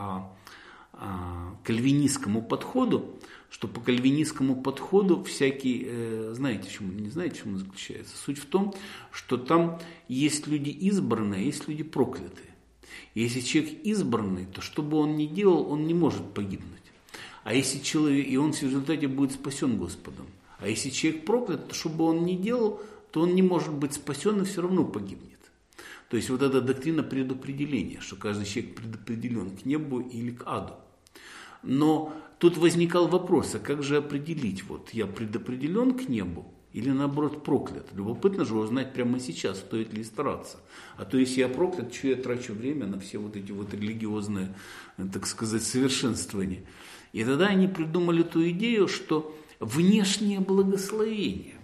кальвинистскому подходу, что по кальвинистскому подходу всякий, знаете, не знаете, в чем он заключается? Суть в том, что там есть люди избранные, есть люди проклятые. И если человек избранный, то что бы он ни делал, он не может погибнуть. А если человек, и он в результате будет спасен Господом. А если человек проклят, то что бы он ни делал, то он не может быть спасен и все равно погибнет. То есть вот эта доктрина предопределения, что каждый человек предопределен к небу или к аду. Но тут возникал вопрос, а как же определить, я предопределен к небу или наоборот проклят? Любопытно же узнать прямо сейчас, стоит ли стараться. А то если я проклят, что я трачу время на все вот эти религиозные, так сказать, совершенствования. И тогда они придумали ту идею, что внешнее благословение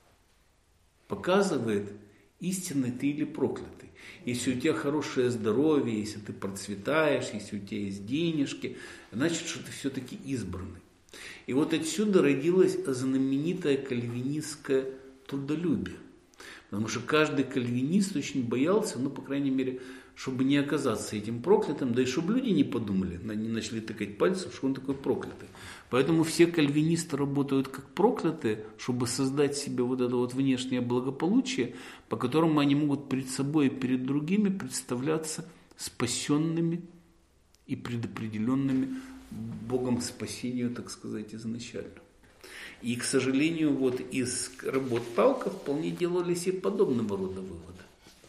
показывает, истинный ты или проклятый. Если у тебя хорошее здоровье, если ты процветаешь, если у тебя есть денежки, значит, что ты все-таки избранный. И вот отсюда родилось знаменитое кальвинистское трудолюбие. Потому что каждый кальвинист очень боялся, по крайней мере, чтобы не оказаться этим проклятым, да и чтобы люди не подумали, не начали тыкать пальцем, что он такой проклятый. Поэтому все кальвинисты работают как проклятые, чтобы создать себе это внешнее благополучие, по которому они могут перед собой и перед другими представляться спасенными и предопределенными Богом спасению, так сказать, изначально. И, к сожалению, из работ Талка вполне делались и подобного рода выводы.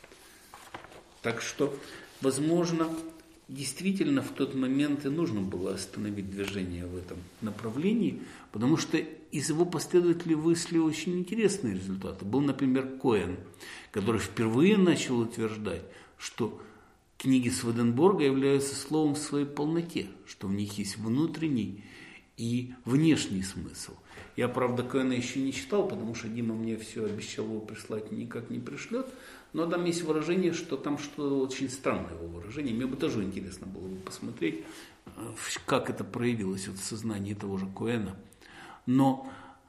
Так что, возможно, действительно в тот момент и нужно было остановить движение в этом направлении, потому что из его последователей вышли очень интересные результаты. Был, например, Коэн, который впервые начал утверждать, что книги Сведенборга являются словом в своей полноте, что в них есть внутренний и внешний смысл. Я, правда, Коэна еще не читал, потому что Дима мне все обещал его прислать, никак не пришлет. Но там есть выражение, что там что-то очень странное его выражение. Мне бы тоже интересно было бы посмотреть, как это проявилось в сознании того же Коэна. Но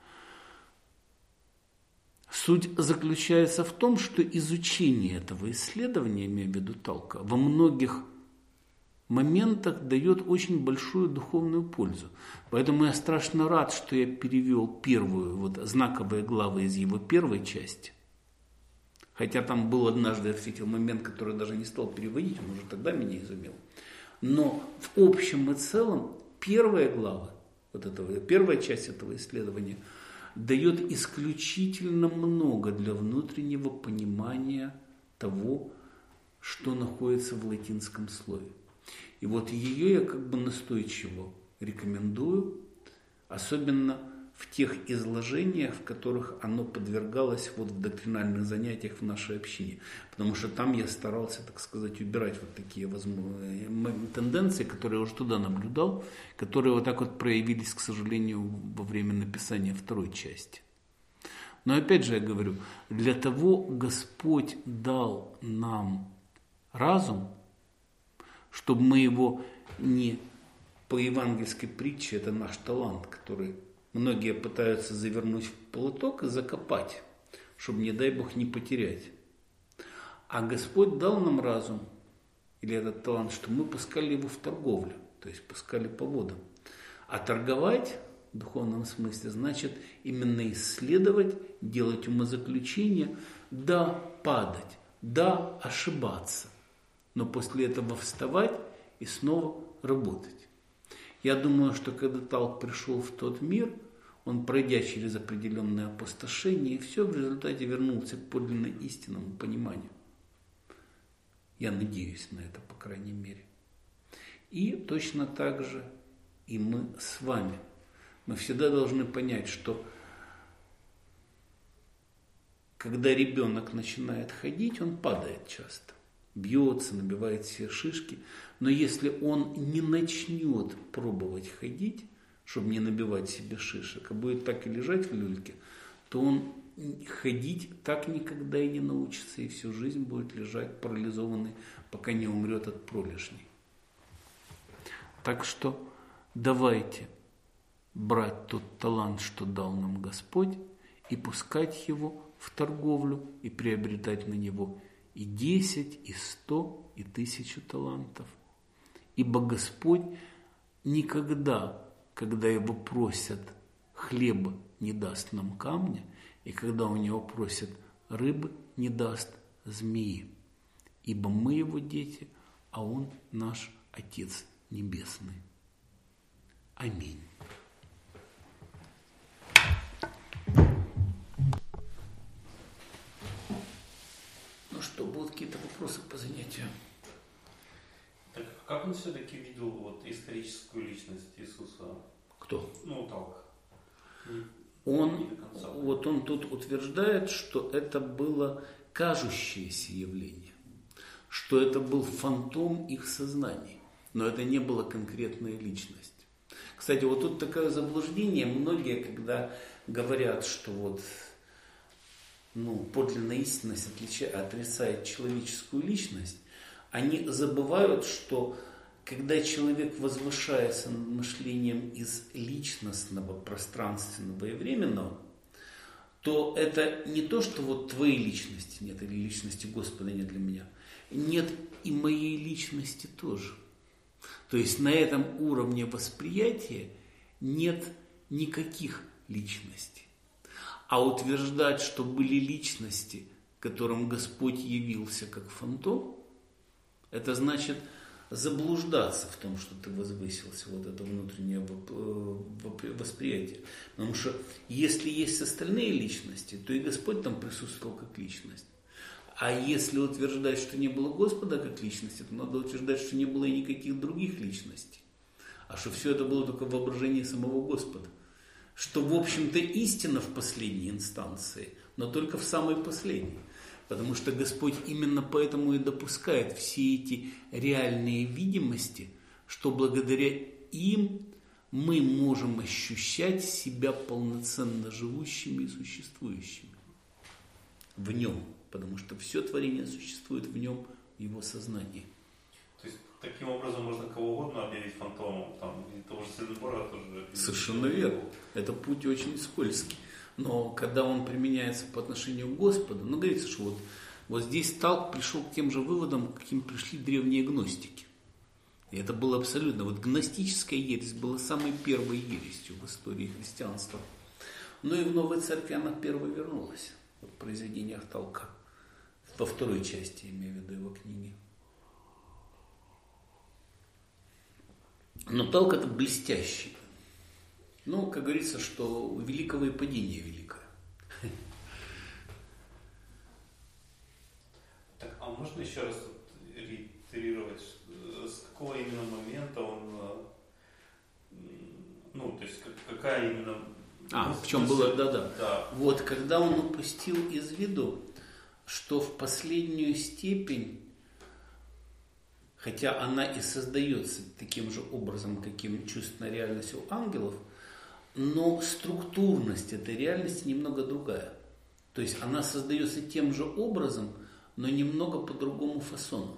суть заключается в том, что изучение этого исследования, имея в виду Талка, во многих моментах дает очень большую духовную пользу. Поэтому я страшно рад, что я перевел первую, знаковые главы из его первой части. Хотя там был однажды, я встретил момент, который даже не стал переводить, он уже тогда меня изумил. Но в общем и целом первая глава вот этого, первая часть этого исследования, дает исключительно много для внутреннего понимания того, что находится в латинском слове. И вот ее я как бы настойчиво рекомендую, особенно в тех изложениях, в которых оно подвергалось вот в доктринальных занятиях в нашей общине. Потому что там я старался, так сказать, убирать вот такие тенденции, которые я уже туда наблюдал, которые вот так вот проявились, к сожалению, во время написания второй части. Но опять же я говорю, для того Господь дал нам разум, чтобы мы его не по евангельской притче, это наш талант, который многие пытаются завернуть в платок и закопать, чтобы, не дай Бог, не потерять. А Господь дал нам разум, или этот талант, что мы пускали его в торговлю, то есть пускали по водам. А торговать в духовном смысле значит именно исследовать, делать умозаключения, да, падать, да, ошибаться, но после этого вставать и снова работать. Я думаю, что когда Талк пришел в тот мир, он, пройдя через определенное опустошение, и все в результате вернулся к подлинно истинному пониманию. Я надеюсь на это, по крайней мере. И точно так же и мы с вами. Мы всегда должны понять, что когда ребенок начинает ходить, он падает часто. Бьется, набивает все шишки. Но если он не начнет пробовать ходить, чтобы не набивать себе шишек, а будет так и лежать в люльке, то он ходить так никогда и не научится, и всю жизнь будет лежать парализованный, пока не умрет от пролежней. Так что давайте брать тот талант, что дал нам Господь, и пускать его в торговлю, и приобретать на него и 10, и 100, и 1000 талантов. Ибо Господь никогда, когда его просят хлеба, не даст нам камня, и когда у него просят рыбы, не даст змеи. Ибо мы его дети, а он наш Отец Небесный. Аминь. Ну что, будут какие-то вопросы по занятию? Так как он все-таки видел вот историческую личность Иисуса? Кто? Ну, Талк. Он тут утверждает, что это было кажущееся явление, что это был фантом их сознаний, но это не была конкретная личность. Кстати, вот тут такое заблуждение. Многие, когда говорят, что подлинная истинность отрицает человеческую личность, они забывают, что когда человек возвышается над мышлением из личностного, пространственного и временного, то это не то, что твоей личности нет, или личности Господа нет для меня. Нет и моей личности тоже. То есть на этом уровне восприятия нет никаких личностей. А утверждать, что были личности, которым Господь явился как фантом, это значит заблуждаться в том, что ты возвысился, это внутреннее восприятие. Потому что если есть остальные личности, то и Господь там присутствовал как личность. А если утверждать, что не было Господа как личности, то надо утверждать, что не было и никаких других личностей. А что все это было только воображение самого Господа. Что, в общем-то, истина в последней инстанции, но только в самой последней. Потому что Господь именно поэтому и допускает все эти реальные видимости, что благодаря им мы можем ощущать себя полноценно живущими и существующими в нем. Потому что все творение существует в нем, в его сознании. То есть таким образом можно кого угодно объявить фантомом, и того же Сильвенборга тоже. Совершенно верно. Это путь очень скользкий. Но когда он применяется по отношению к Господу, говорится, что вот здесь Талк пришел к тем же выводам, к каким пришли древние гностики. И это было абсолютно. Гностическая ересь была самой первой ересью в истории христианства. Но и в Новой Церкви она первой вернулась. В произведениях Талка. Во второй части, имею в виду его книги. Но Талк это блестящий Ну, как говорится, что у великого и падение великое. Так, а можно еще раз реитерировать, с какого именно момента он, ну, то есть какая именно... В чем было, да. Да. Вот, когда он упустил из виду, что в последнюю степень, хотя она и создается таким же образом, каким чувственная реальность у ангелов, но структурность этой реальности немного другая. То есть она создается тем же образом, но немного по другому фасону.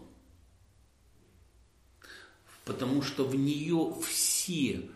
Потому что в нее все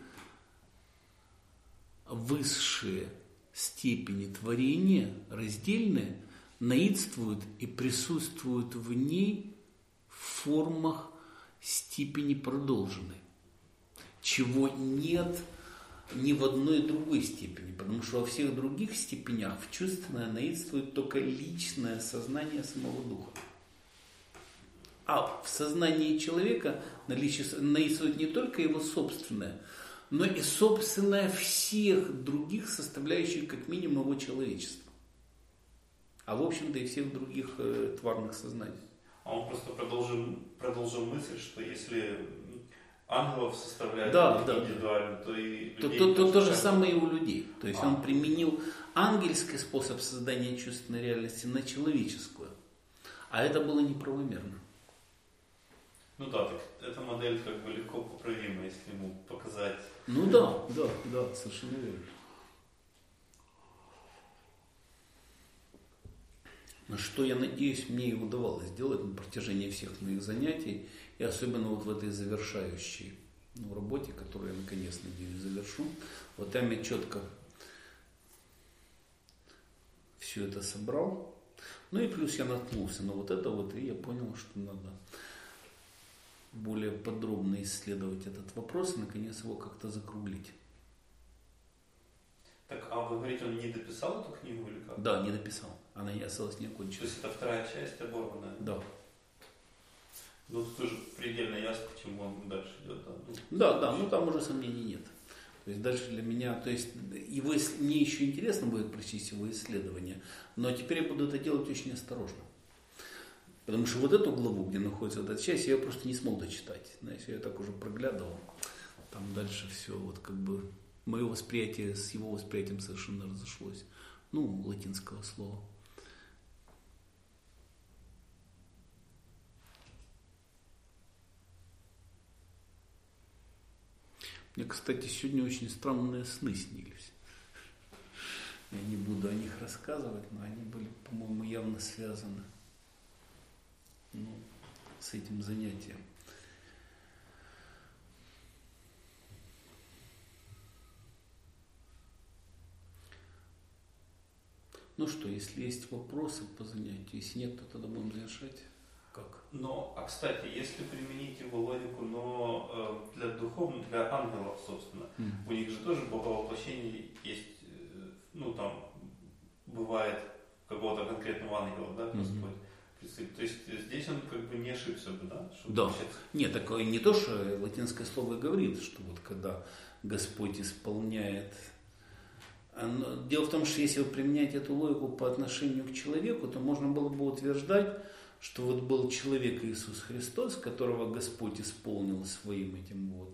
высшие степени творения, раздельные, наидствуют и присутствуют в ней в формах степени продолженной, чего нет ни в одной другой степени, потому что во всех других степенях в чувственное наидствует только личное сознание самого духа. А в сознании человека наидствует не только его собственное, но и собственное всех других составляющих как минимум его человечества. А в общем-то и всех других тварных сознаний. А он просто продолжил мысль, что если ангелов составляет индивидуально, то и людей... То же самое и у людей. То есть он применил ангельский способ создания чувственной реальности на человеческую. А это было неправомерно. Ну да, так эта модель как бы легко поправима, если ему показать... Ну да, совершенно верно. Но что, я надеюсь, мне и удавалось сделать на протяжении всех моих занятий, и особенно вот в этой завершающей работе, которую я наконец, надеюсь, завершу. Вот там я четко все это собрал. Ну и плюс я наткнулся на вот это вот, и я понял, что надо более подробно исследовать этот вопрос и наконец его как-то закруглить. Так, а вы говорите, он не дописал эту книгу или как? Да, не дописал. Она не осталась не окончена. То есть это вторая часть оборванная? Да. Ну, тут уже предельно ясно, к чему он дальше идет. Да, ну там уже сомнений нет. То есть дальше для меня, то есть его, мне еще интересно будет прочесть его исследования, но теперь я буду это делать очень осторожно. Потому что вот эту главу, где находится вот эта часть, я просто не смог дочитать. Знаете, я так уже проглядывал. Там дальше все вот как бы мое восприятие с его восприятием совершенно разошлось. Ну, латинского слова. Мне, кстати, сегодня очень странные сны снились. Я не буду о них рассказывать, но они были, по-моему, явно связаны с этим занятием. Ну что, если есть вопросы по занятию, если нет, то тогда будем завершать. Как? Но, кстати, если применить его логику, но для духовных, для ангелов, собственно, у них же тоже боговоплощение есть, ну там бывает какого-то конкретного ангела, да, Господь. То есть здесь он как бы не ошибся бы, да? Да. Нет, такое не то, что латинское слово говорит, что вот когда Господь исполняет. Дело в том, что если вы применяете эту логику по отношению к человеку, то можно было бы утверждать, что вот был человек Иисус Христос, которого Господь исполнил своим этим вот,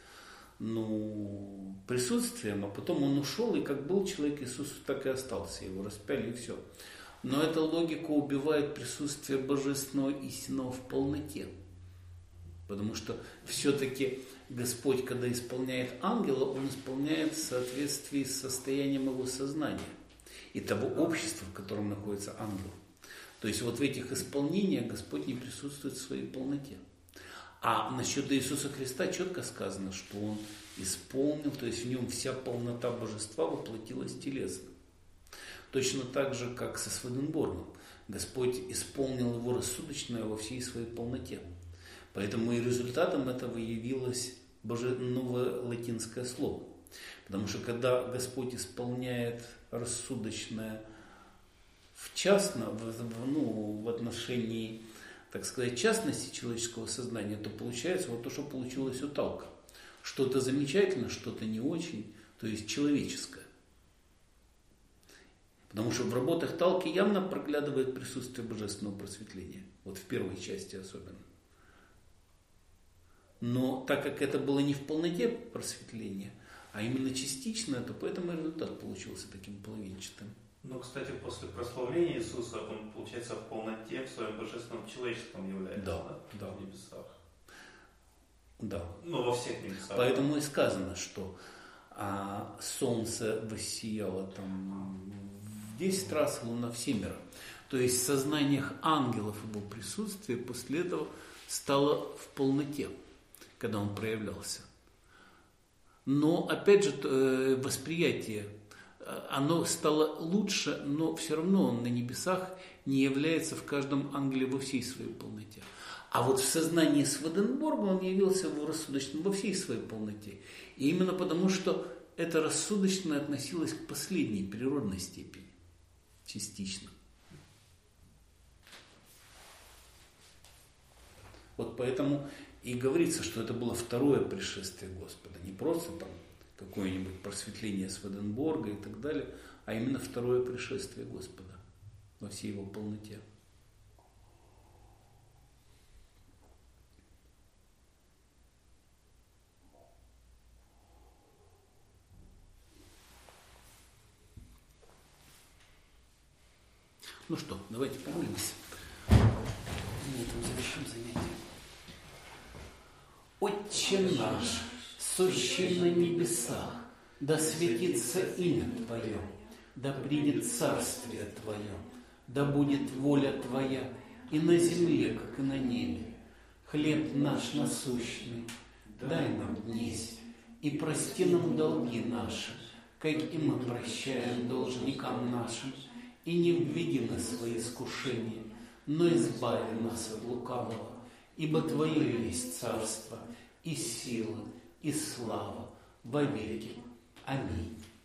присутствием, а потом он ушел, и как был человек Иисус, так и остался, его распяли и все. Но эта логика убивает присутствие божественного истинного в полноте. Потому что все-таки Господь, когда исполняет ангела, он исполняет в соответствии с состоянием его сознания и того общества, в котором находится ангел. То есть вот в этих исполнениях Господь не присутствует в своей полноте. А насчет Иисуса Христа четко сказано, что Он исполнил, то есть в Нем вся полнота божества воплотилась телесно. Точно так же, как со Сведенборгом. Господь исполнил его рассудочное во всей своей полноте. Поэтому и результатом этого явилось новое латинское слово. Потому что когда Господь исполняет рассудочное в отношении, так сказать, частности человеческого сознания, то получается вот то, что получилось у Талка. Что-то замечательно, что-то не очень, то есть человеческое. Потому что в работах Талки явно проглядывает присутствие божественного просветления. Вот в первой части особенно. Но так как это было не в полноте просветления, а именно частично, то поэтому результат получился таким половинчатым. Но, кстати, после прославления Иисуса он, получается, в полноте, в своем божественном человеческом является, да. В небесах. Да. Ну, во всех небесах. Поэтому и сказано, что солнце воссияло там в 10 раз, луна в 7 раз. То есть в сознаниях ангелов его присутствие после этого стало в полноте, когда он проявлялся. Но, опять же, восприятие, оно стало лучше, но все равно он на небесах не является в каждом ангеле во всей своей полноте. А вот в сознании Сведенборга он явился в рассудочном во всей своей полноте. И именно потому, что это рассудочное относилось к последней природной степени, частично. Вот поэтому и говорится, что это было второе пришествие Господа. Не просто там какое-нибудь просветление Сведенборга и так далее, а именно второе пришествие Господа во всей его полноте. Ну что, давайте помолимся. На этом завершим занятие. Отче наш, сущий на небесах, да светится имя Твое, да придет царствие Твое, да будет воля Твоя и на земле, как и на небе. Хлеб наш насущный дай нам днесь, и прости нам долги наши, как и мы прощаем должникам нашим, и не введи нас в свои искушения, но избави нас от лукавого, ибо Твое есть царство, и сила, и слава во веки. Аминь.